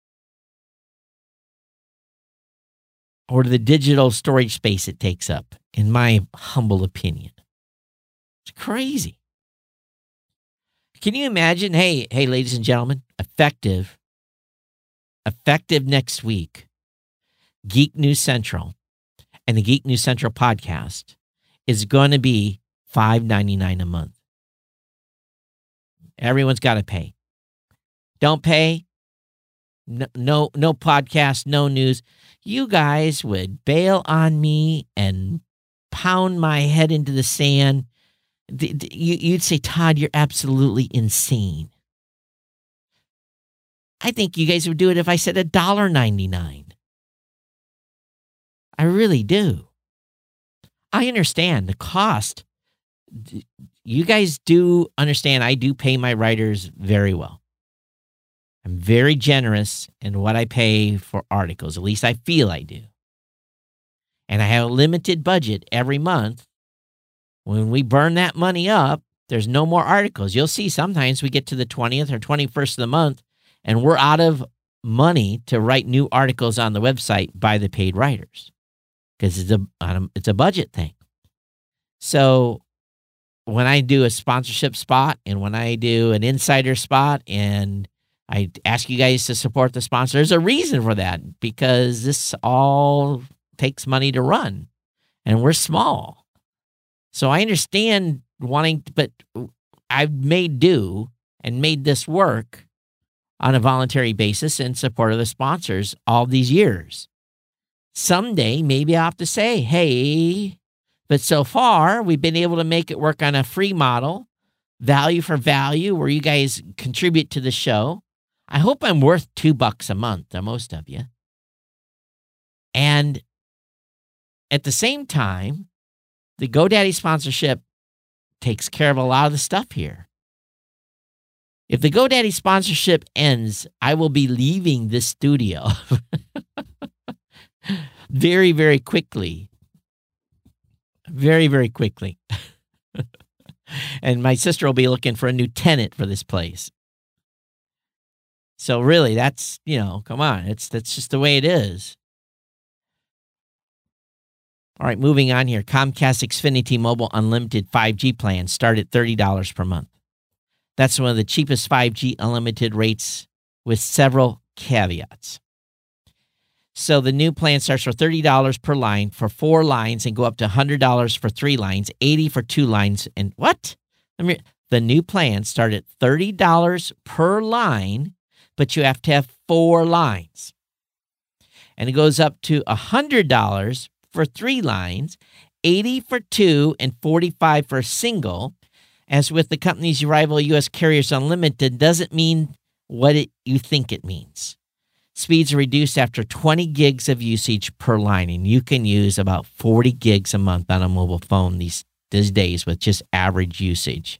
Or the digital storage space it takes up, in my humble opinion. It's crazy. Can you imagine, hey, hey, ladies and gentlemen, effective, effective next week, Geek News Central and the Geek News Central podcast is going to be five ninety-nine a month. Everyone's got to pay. Don't pay, no, no, no podcast, no news. You guys would bail on me and pound my head into the sand. You'd say, Todd, you're absolutely insane. I think you guys would do it if I said one dollar ninety-nine. I really do. I understand the cost. You guys do understand I do pay my writers very well. I'm very generous in what I pay for articles. At least I feel I do. And I have a limited budget every month. When we burn that money up, there's no more articles. You'll see sometimes we get to the twentieth or twenty-first of the month and we're out of money to write new articles on the website by the paid writers because it's a, it's a budget thing. So when I do a sponsorship spot and when I do an insider spot and I ask you guys to support the sponsor, there's a reason for that because this all takes money to run and we're small. So I understand wanting, but I've made do and made this work on a voluntary basis in support of the sponsors all these years. Someday, maybe I'll have to say, hey, but so far we've been able to make it work on a free model, value for value, where you guys contribute to the show. I hope I'm worth two bucks a month to most of you. And at the same time, the GoDaddy sponsorship takes care of a lot of the stuff here. If the GoDaddy sponsorship ends, I will be leaving this studio very, very quickly. Very, very quickly. And my sister will be looking for a new tenant for this place. So really, that's, you know, come on. It's that's just the way it is. All right, moving on here. Comcast Xfinity Mobile Unlimited five G plans start at thirty dollars per month. That's one of the cheapest five G unlimited rates with several caveats. So the new plan starts for thirty dollars per line for four lines and go up to one hundred dollars for three lines, eighty dollars for two lines. And what? I mean, the new plan starts at thirty dollars per line, but you have to have four lines. And it goes up to one hundred dollars for three lines, eighty dollars for two, and forty-five dollars for a single. As with the company's rival U S Carriers Unlimited, doesn't mean what it, you think it means. Speeds are reduced after twenty gigs of usage per line, and you can use about forty gigs a month on a mobile phone these, these days with just average usage.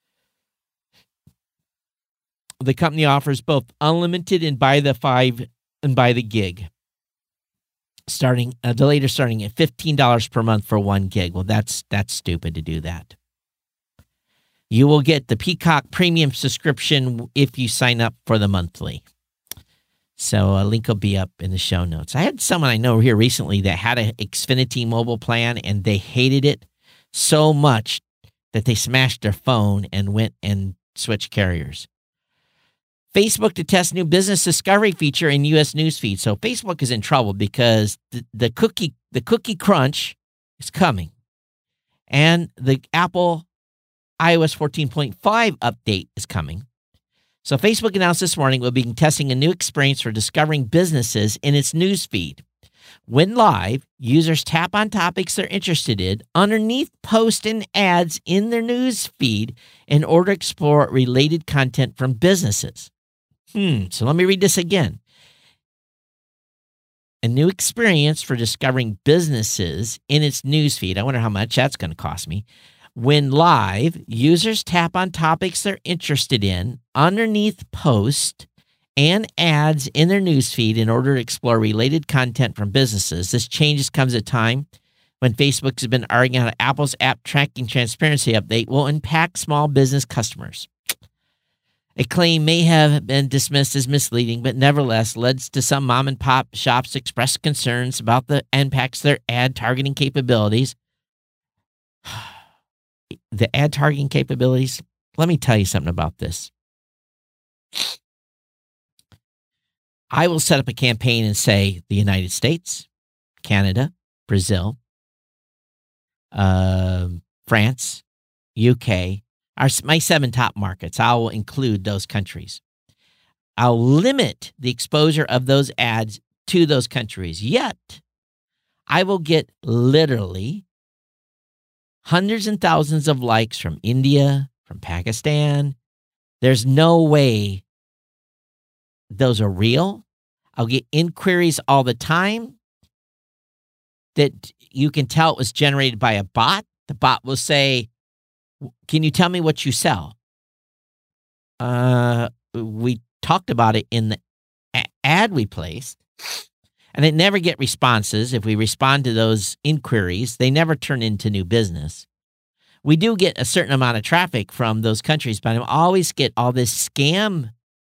The company offers both unlimited and by the five and by the gig. Starting uh, the later starting at fifteen dollars per month for one gig. Well, that's that's stupid to do that. You will get the Peacock Premium subscription if you sign up for the monthly. So a link will be up in the show notes. I had someone I know here recently that had an Xfinity mobile plan and they hated it so much that they smashed their phone and went and switched carriers. Facebook to test new business discovery feature in U S newsfeed. So Facebook is in trouble because the, the cookie the cookie crunch is coming. And the Apple iOS fourteen point five update is coming. So Facebook announced this morning it will be testing a new experience for discovering businesses in its newsfeed. When live, users tap on topics they're interested in underneath posts and ads in their newsfeed in order to explore related content from businesses. Hmm, so let me read this again. A new experience for discovering businesses in its newsfeed. I wonder how much that's going to cost me. When live, users tap on topics they're interested in underneath posts and ads in their newsfeed in order to explore related content from businesses. This change comes at a time when Facebook has been arguing how Apple's app tracking transparency update will impact small business customers. A claim may have been dismissed as misleading, but nevertheless led to some mom-and-pop shops express concerns about the impacts their ad targeting capabilities. The ad targeting capabilities, let me tell you something about this. I will set up a campaign and say the United States, Canada, Brazil, uh, France, U K, are my seven top markets. I will include those countries. I'll limit the exposure of those ads to those countries. Yet, I will get literally hundreds and thousands of likes from India, from Pakistan. There's no way those are real. I'll get inquiries all the time that you can tell it was generated by a bot. The bot will say, "Can you tell me what you sell?" Uh, we talked about it in the a- ad we placed, and they never get responses. If we respond to those inquiries, they never turn into new business. We do get a certain amount of traffic from those countries, but I always get all this scam,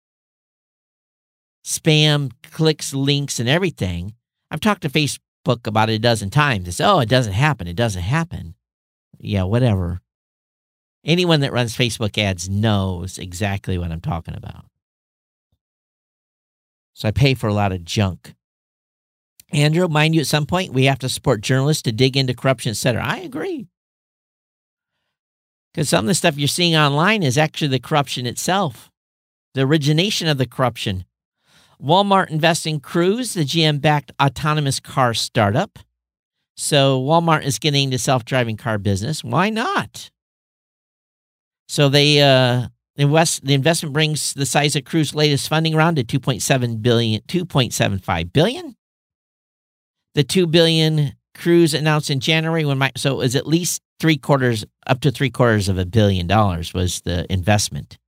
spam, clicks, links, and everything. I've talked to Facebook about it a dozen times. It's, oh, it doesn't happen. It doesn't happen. Yeah, whatever. Anyone that runs Facebook ads knows exactly what I'm talking about. So I pay for a lot of junk. Andrew, mind you, at some point, we have to support journalists to dig into corruption, et cetera. I agree. Because some of the stuff you're seeing online is actually the corruption itself, the origination of the corruption. Walmart invests in Cruise, the G M-backed autonomous car startup. So Walmart is getting into self-driving car business. Why not? So they uh, invest, the investment brings the size of Cruise's latest funding round to two point seven billion dollars, two point seven five billion dollars. The two billion dollars Cruise announced in January, when my, so it was at least three quarters, up to three quarters of a billion dollars was the investment.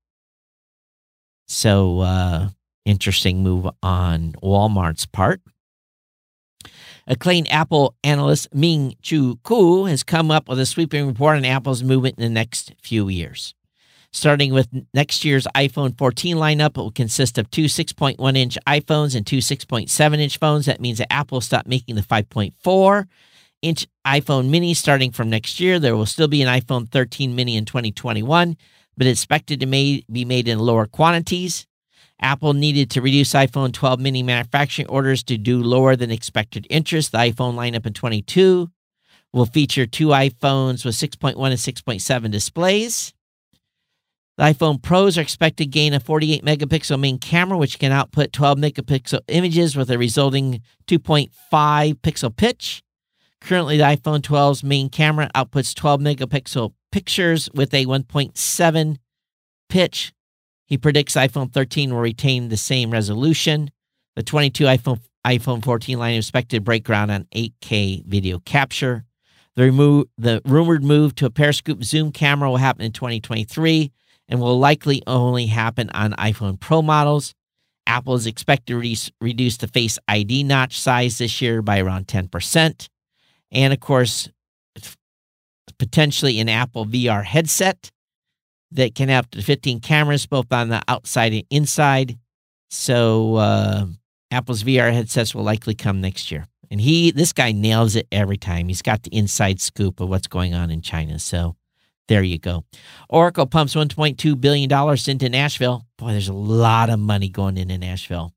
So uh, interesting move on Walmart's part. Acclaimed Apple analyst Ming-Chu Kuo has come up with a sweeping report on Apple's movement in the next few years. Starting with next year's iPhone fourteen lineup, it will consist of two six point one inch iPhones and two six point seven inch phones. That means that Apple will stop making the five point four inch iPhone mini starting from next year. There will still be an iPhone thirteen mini in twenty twenty-one, but it's expected to may, be made in lower quantities. Apple needed to reduce iPhone twelve mini manufacturing orders to do lower than expected interest. The iPhone lineup in twenty-two will feature two iPhones with six point one and six point seven displays. The iPhone Pros are expected to gain a forty-eight megapixel main camera, which can output twelve megapixel images with a resulting two point five pixel pitch. Currently, the iPhone twelve's main camera outputs twelve megapixel pictures with a one point seven pitch. He predicts iPhone thirteen will retain the same resolution. The twenty-two iPhone iPhone fourteen line is expected to break ground on eight K video capture. The, remo- the rumored move to a periscope zoom camera will happen in twenty twenty-three and will likely only happen on iPhone Pro models. Apple is expected to re- reduce the Face I D notch size this year by around ten percent. And, of course, potentially an Apple V R headset that can have up to fifteen cameras, both on the outside and inside. So uh, Apple's V R headsets will likely come next year. And he, this guy nails it every time. He's got the inside scoop of what's going on in China. So there you go. Oracle pumps one point two billion dollars into Nashville. Boy, there's a lot of money going into Nashville.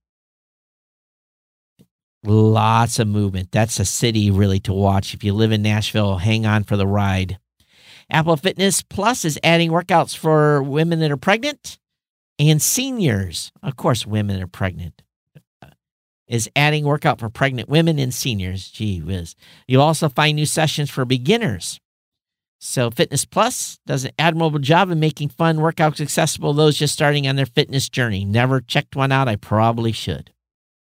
Lots of movement. That's a city really to watch. If you live in Nashville, hang on for the ride. Apple Fitness Plus is adding workouts for women that are pregnant and seniors. Of course, women that are pregnant. Is adding workout for pregnant women and seniors. Gee whiz. You'll also find new sessions for beginners. So Fitness Plus does an admirable job of making fun workouts accessible to those just starting on their fitness journey. Never checked one out. I probably should.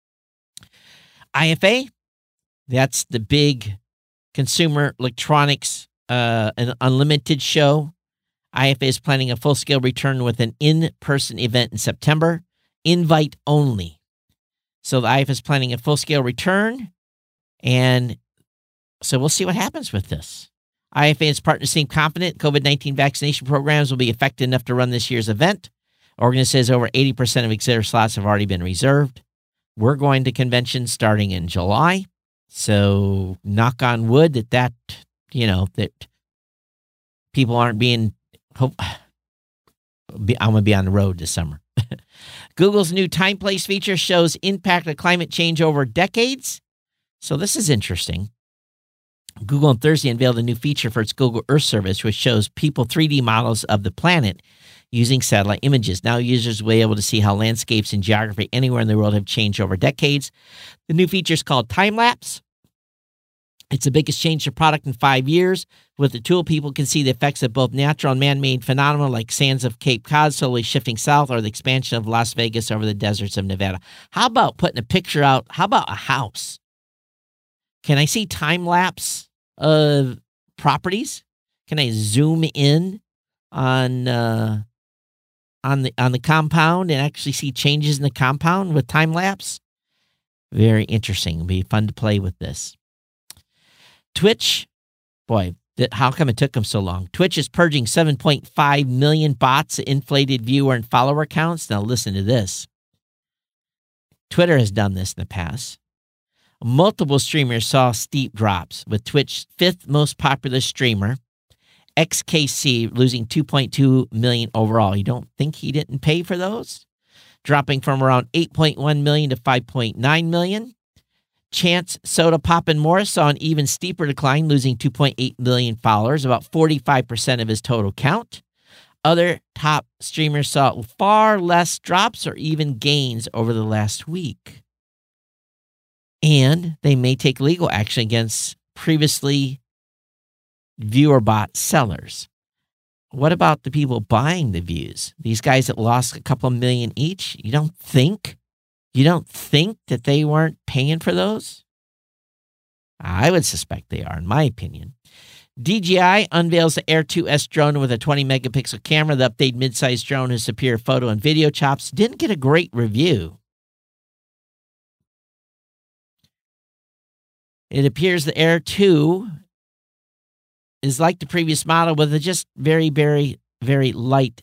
I F A, that's the big consumer electronics uh, an unlimited show. I F A is planning a full-scale return with an in-person event in September. invite only. So the I F is planning a full-scale return, and so we'll see what happens with this. I F A and its partners seem confident COVID nineteen vaccination programs will be effective enough to run this year's event. Organizer says over eighty percent of exhibitor slots have already been reserved. We're going to conventions starting in July. So knock on wood that that, you know, that people aren't being, hope, I'm going to be on the road this summer. Google's new Time Place feature shows impact of climate change over decades. So this is interesting. Google on Thursday unveiled a new feature for its Google Earth service, which shows people three D models of the planet using satellite images. Now users will be able to see how landscapes and geography anywhere in the world have changed over decades. The new feature is called Time Lapse. It's the biggest change to product in five years. With the tool, people can see the effects of both natural and man-made phenomena like sands of Cape Cod slowly shifting south or the expansion of Las Vegas over the deserts of Nevada. How about putting a picture out? How about a house? Can I see time lapse of properties? Can I zoom in on uh, on the on the compound and actually see changes in the compound with time lapse? Very interesting. It'll be fun to play with this. Twitch, boy, th- how come it took them so long? Twitch is purging seven point five million bots, inflated viewer and follower counts. Now listen to this. Twitter has done this in the past. Multiple streamers saw steep drops, with Twitch's fifth most popular streamer, X K C, losing two point two million overall. You don't think he didn't pay for those? Dropping from around eight point one million to five point nine million. Chance Soda Poppin' Morris saw an even steeper decline, losing two point eight million followers, about forty-five percent of his total count. Other top streamers saw far less drops or even gains over the last week. And they may take legal action against previously viewer bot sellers. What about the people buying the views? These guys that lost a couple million each? You don't think? You don't think that they weren't paying for those? I would suspect they are, in my opinion. D J I unveils the Air two S drone with a twenty megapixel camera. The updated midsize drone has superior photo and video chops. Didn't get a great review. It appears the Air two is like the previous model with a just very, very, very light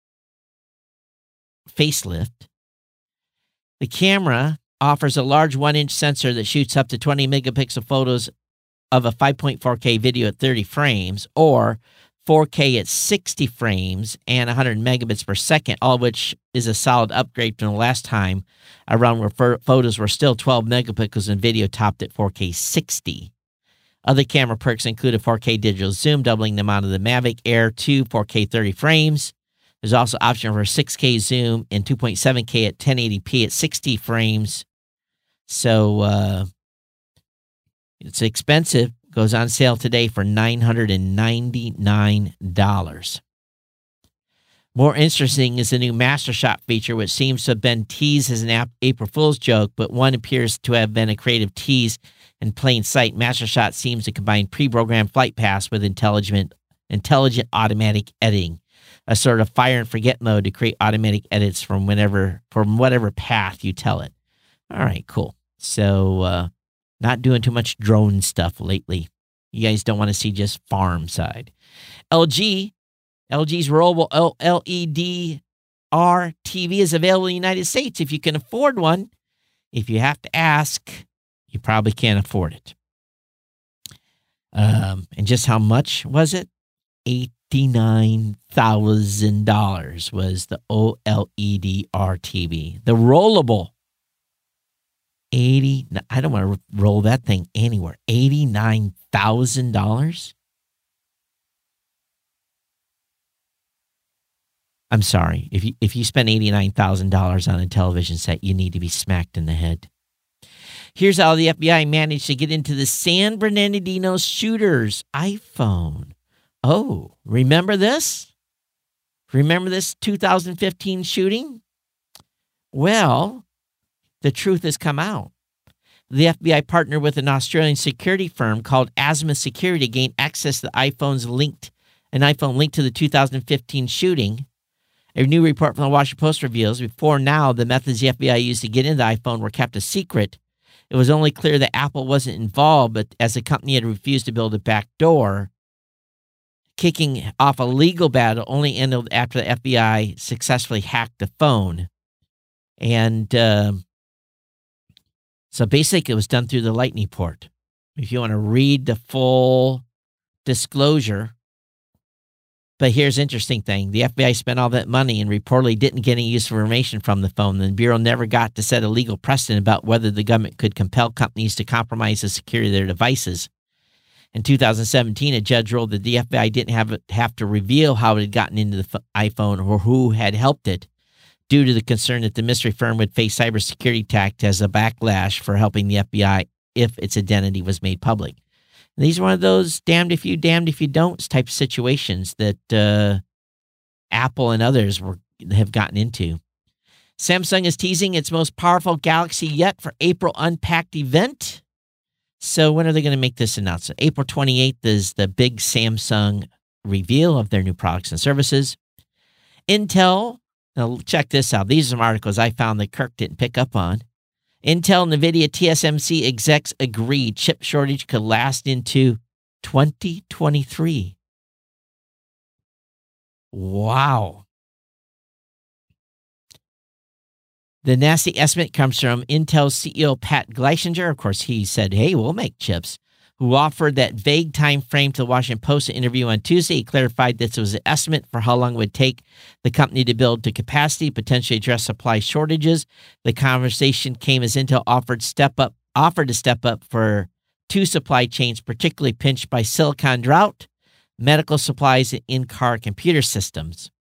facelift. The camera offers a large one-inch sensor that shoots up to twenty megapixel photos of a five point four K video at thirty frames or four K at sixty frames and one hundred megabits per second, all of which is a solid upgrade from the last time around where photos were still twelve megapixels and video topped at four K sixty. Other camera perks include a four K digital zoom, doubling the amount of the Mavic Air two four K thirty frames. There's also option for a six K zoom and two point seven K at ten eighty p at sixty frames. So uh, it's expensive. Goes on sale today for nine hundred ninety-nine dollars. More interesting is the new Master Shot feature, which seems to have been teased as an April Fool's joke, but one appears to have been a creative tease in plain sight. Master Shot seems to combine pre-programmed flight paths with intelligent, intelligent automatic editing, a sort of fire and forget mode to create automatic edits from whenever, from whatever path you tell it. All right, cool. So, uh, not doing too much drone stuff lately. You guys don't want to see just farm side. L G, L G's rollable L E D R T V is available in the United States if you can afford one. If you have to ask, you probably can't afford it. Um, and just how much was it? eighty-nine thousand dollars was the O L E D R T V. The rollable. eighty, I don't want to roll that thing anywhere. eighty-nine thousand dollars? I'm sorry. If you, if you spend eighty-nine thousand dollars on a television set, you need to be smacked in the head. Here's how the F B I managed to get into the San Bernardino shooter's iPhone. Oh, remember this? Remember this two thousand fifteen shooting? Well, the truth has come out. The F B I partnered with an Australian security firm called Azimuth Security to gain access to the iPhone's linked, an iPhone linked to the two thousand fifteen shooting. A new report from the Washington Post reveals before now, the methods the F B I used to get into the iPhone were kept a secret. It was only clear that Apple wasn't involved, but as the company had refused to build a back door, kicking off a legal battle only ended after the F B I successfully hacked the phone. And uh, so basically it was done through the Lightning port. If you want to read the full disclosure. But here's the interesting thing. The F B I spent all that money and reportedly didn't get any useful information from the phone. The Bureau never got to set a legal precedent about whether the government could compel companies to compromise the security of their devices. In two thousand seventeen, a judge ruled that the F B I didn't have, have to reveal how it had gotten into the iPhone or who had helped it, due to the concern that the mystery firm would face cybersecurity attacks as a backlash for helping the F B I if its identity was made public. And these are one of those damned if you, damned if you don't type of situations that uh, Apple and others were have gotten into. Samsung is teasing its most powerful Galaxy yet for April Unpacked event. So when are they going to make this announcement? April twenty-eighth is the big Samsung reveal of their new products and services. Intel, now check this out. These are some articles I found that Kirk didn't pick up on. Intel, NVIDIA, T S M C execs agreed chip shortage could last into twenty twenty-three. Wow. The nasty estimate comes from Intel's C E O, Pat Gelsinger. Of course, he said, hey, we'll make chips, who offered that vague time frame to the Washington Post interview on Tuesday. He clarified this was an estimate for how long it would take the company to build to capacity, potentially address supply shortages. The conversation came as Intel offered step up, offered to step up for two supply chains particularly pinched by silicon drought, medical supplies, and in-car computer systems.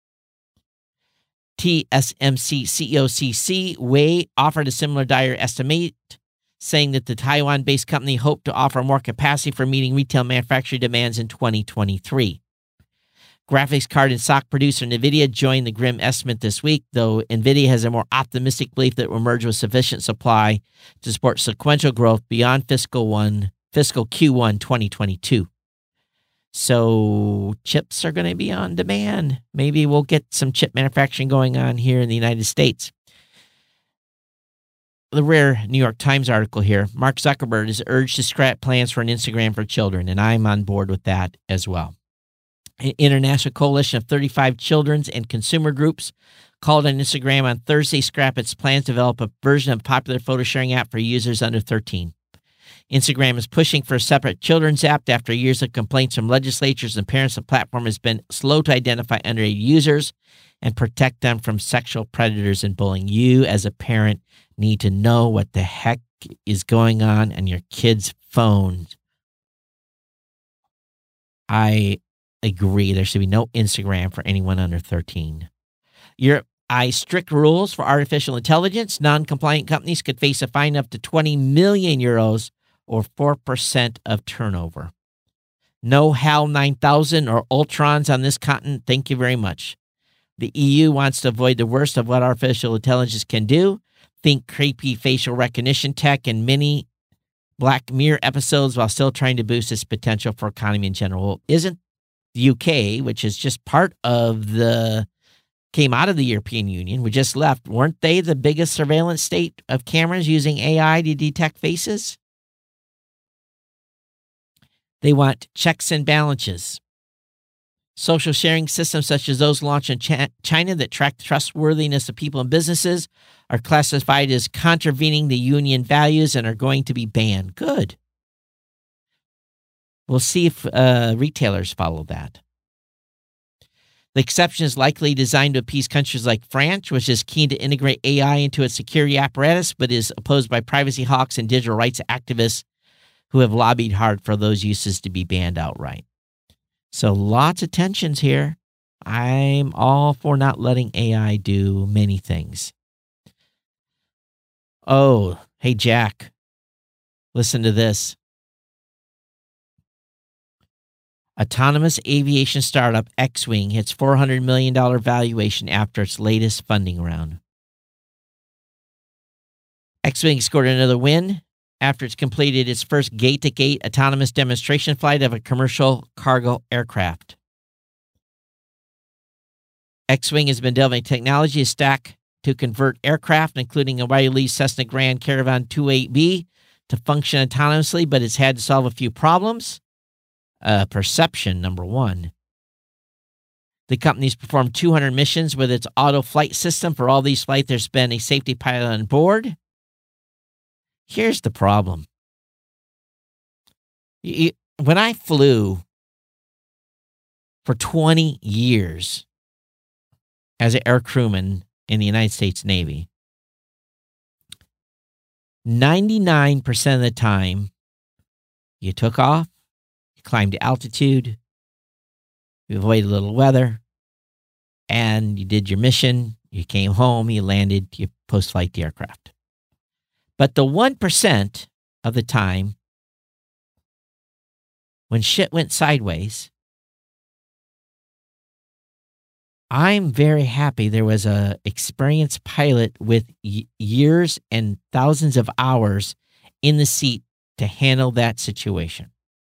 T S M C C E O C C Wei offered a similar dire estimate, saying that the Taiwan-based company hoped to offer more capacity for meeting retail manufacturing demands in twenty twenty-three. Graphics card and S O C producer NVIDIA joined the grim estimate this week, though NVIDIA has a more optimistic belief that it will emerge with sufficient supply to support sequential growth beyond fiscal one, fiscal Q one twenty twenty-two. So chips are going to be on demand. Maybe we'll get some chip manufacturing going on here in the United States. The rare New York Times article here. Mark Zuckerberg is urged to scrap plans for an Instagram for children, and I'm on board with that as well. An international coalition of thirty-five children's and consumer groups called on Instagram on Thursday scrap its plans to develop a version of a popular photo sharing app for users under thirteen. Instagram is pushing for a separate children's app after years of complaints from legislatures and parents. The platform has been slow to identify underage users and protect them from sexual predators and bullying. You, as a parent, need to know what the heck is going on on your kid's phone. I agree. There should be no Instagram for anyone under thirteen. Europe eyes strict rules for artificial intelligence. Non-compliant companies could face a fine up to twenty million euros or four percent of turnover. No HAL nine thousand or Ultrons on this continent. Thank you very much. The E U wants to avoid the worst of what artificial intelligence can do. Think creepy facial recognition tech and mini Black Mirror episodes while still trying to boost its potential for economy in general. Isn't the U K, which is just part of the, came out of the European Union, we just left, weren't they the biggest surveillance state of cameras using A I to detect faces? They want checks and balances. Social sharing systems such as those launched in China that track the trustworthiness of people and businesses are classified as contravening the union values and are going to be banned. Good. We'll see if uh, retailers follow that. The exception is likely designed to appease countries like France, which is keen to integrate A I into its security apparatus, but is opposed by privacy hawks and digital rights activists who have lobbied hard for those uses to be banned outright. So lots of tensions here. I'm all for not letting A I do many things. Oh, hey, Jack, listen to this. Autonomous aviation startup X-Wing hits four hundred million dollars valuation after its latest funding round. X-Wing scored another win after it's completed its first gate-to-gate autonomous demonstration flight of a commercial cargo aircraft. X-Wing has been developing technology to stack to convert aircraft, including a widely used Cessna Grand Caravan twenty-eight B, to function autonomously, but it's had to solve a few problems. Uh, perception, number one. The company's performed two hundred missions with its auto flight system. For all these flights, there's been a safety pilot on board. Here's the problem. When I flew for twenty years as an air crewman in the United States Navy, ninety-nine percent of the time, you took off, you climbed to altitude, you avoided a little weather, and you did your mission, you came home, you landed, you post-flight the aircraft. But the one percent of the time, when shit went sideways, I'm very happy there was a experienced pilot with y- years and thousands of hours in the seat to handle that situation.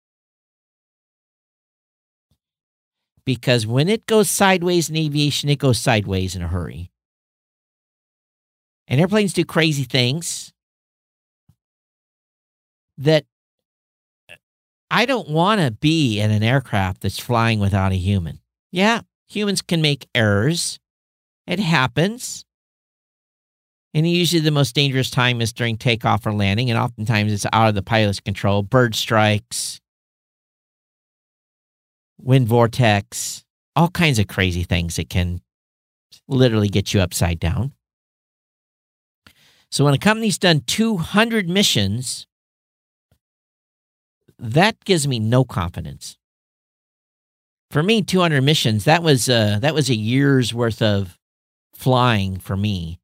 Because when it goes sideways in aviation, it goes sideways in a hurry. And airplanes do crazy things that I don't want to be in an aircraft that's flying without a human. Yeah. Humans can make errors. It happens. And usually the most dangerous time is during takeoff or landing, and oftentimes it's out of the pilot's control. Bird strikes, wind vortex, all kinds of crazy things that can literally get you upside down. So when a company's done two hundred missions, that gives me no confidence. For me, two hundred missions, that was uh, that was a year's worth of flying for me.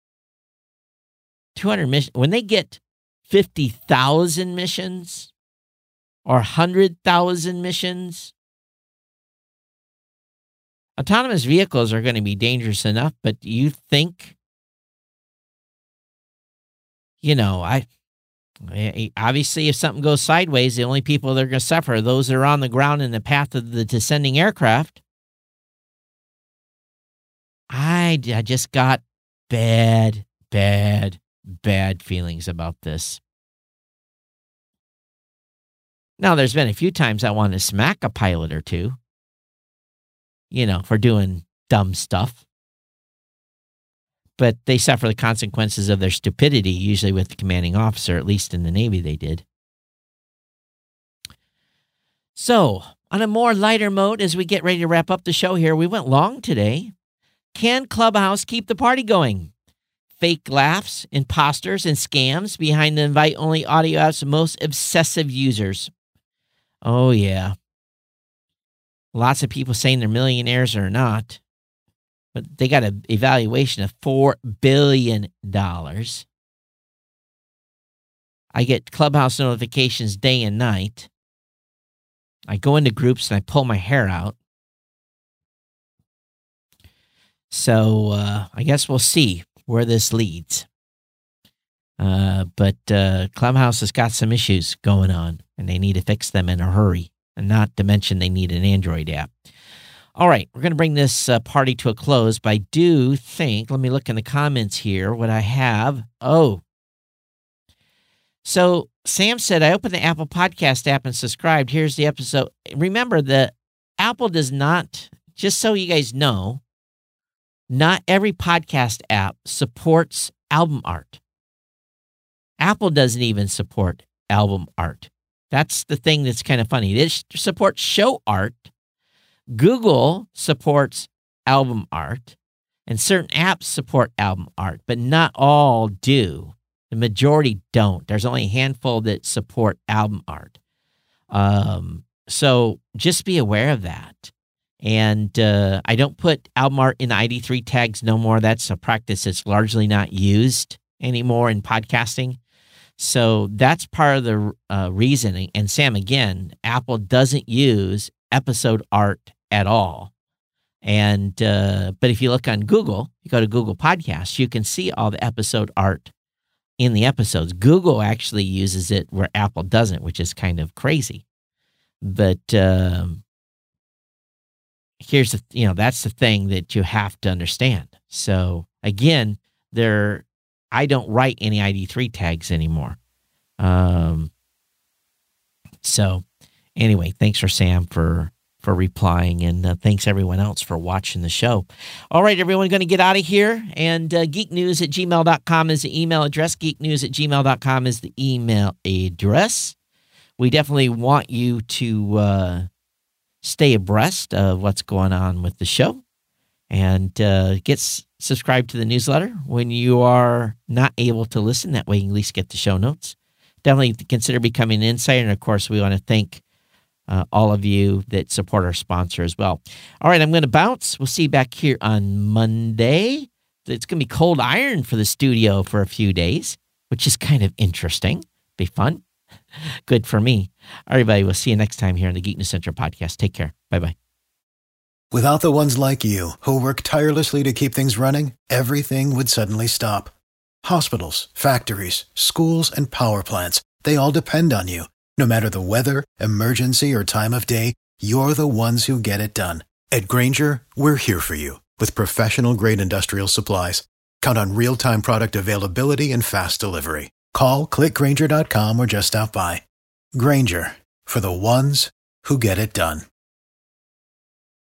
two hundred missions, when they get fifty thousand missions or one hundred thousand missions, autonomous vehicles are going to be dangerous enough, but you think, you know, I... obviously, if something goes sideways, the only people that are going to suffer are those that are on the ground in the path of the descending aircraft. I, I just got bad, bad, bad feelings about this. Now, there's been a few times I wanted to smack a pilot or two, you know, for doing dumb stuff. But they suffer the consequences of their stupidity, usually with the commanding officer, at least in the Navy they did. So, on a more lighter note, as we get ready to wrap up the show here, we went long today. Can Clubhouse keep the party going? Fake laughs, imposters, and scams behind the invite-only audio app's most obsessive users. Oh, yeah. Lots of people saying they're millionaires or not. But they got an evaluation of four billion dollars. I get Clubhouse notifications day and night. I go into groups and I pull my hair out. So uh, I guess we'll see where this leads. Uh, but uh, Clubhouse has got some issues going on, and they need to fix them in a hurry. And not to mention they need an Android app. All right, we're going to bring this uh, party to a close, but I do think, let me look in the comments here, what I have. Oh. So Sam said, I opened the Apple Podcast app and subscribed. Here's the episode. Remember that Apple does not, just so you guys know, not every podcast app supports album art. Apple doesn't even support album art. That's the thing that's kind of funny. They support show art. Google supports album art, and certain apps support album art, but not all do. The majority don't. There's only a handful that support album art. Um, so just be aware of that. And uh, I don't put album art in the I D three tags no more. That's a practice that's largely not used anymore in podcasting. So that's part of the uh, reasoning. And Sam, again, Apple doesn't use episode art at all. And uh, but if you look on Google, you go to Google Podcasts, you can see all the episode art in the episodes. Google actually uses it where Apple doesn't, which is kind of crazy. But um, here's the, you know, that's the thing that you have to understand. So again, there, I don't write any I D three tags anymore. Um, so anyway, thanks for Sam for, for replying, and uh, thanks everyone else for watching the show. All right, everyone, going to get out of here, and uh, geeknews at gmail dot com is the email address. geeknews at gmail dot com is the email address. We definitely want you to uh, stay abreast of what's going on with the show, and uh, get s- subscribed to the newsletter when you are not able to listen. That way you can at least get the show notes. Definitely consider becoming an insider, and of course, we want to thank Uh, all of you that support our sponsor as well. All right, I'm going to bounce. We'll see you back here on Monday. It's going to be cold iron for the studio for a few days, which is kind of interesting. Be fun. Good for me. All right, everybody, we'll see you next time here on the Geek News Center podcast. Take care. Bye-bye. Without the ones like you, who work tirelessly to keep things running, everything would suddenly stop. Hospitals, factories, schools, and power plants, they all depend on you. No matter the weather, emergency, or time of day, you're the ones who get it done. At Grainger, we're here for you with professional-grade industrial supplies. Count on real-time product availability and fast delivery. Call, click Grainger dot com, or just stop by. Grainger, for the ones who get it done.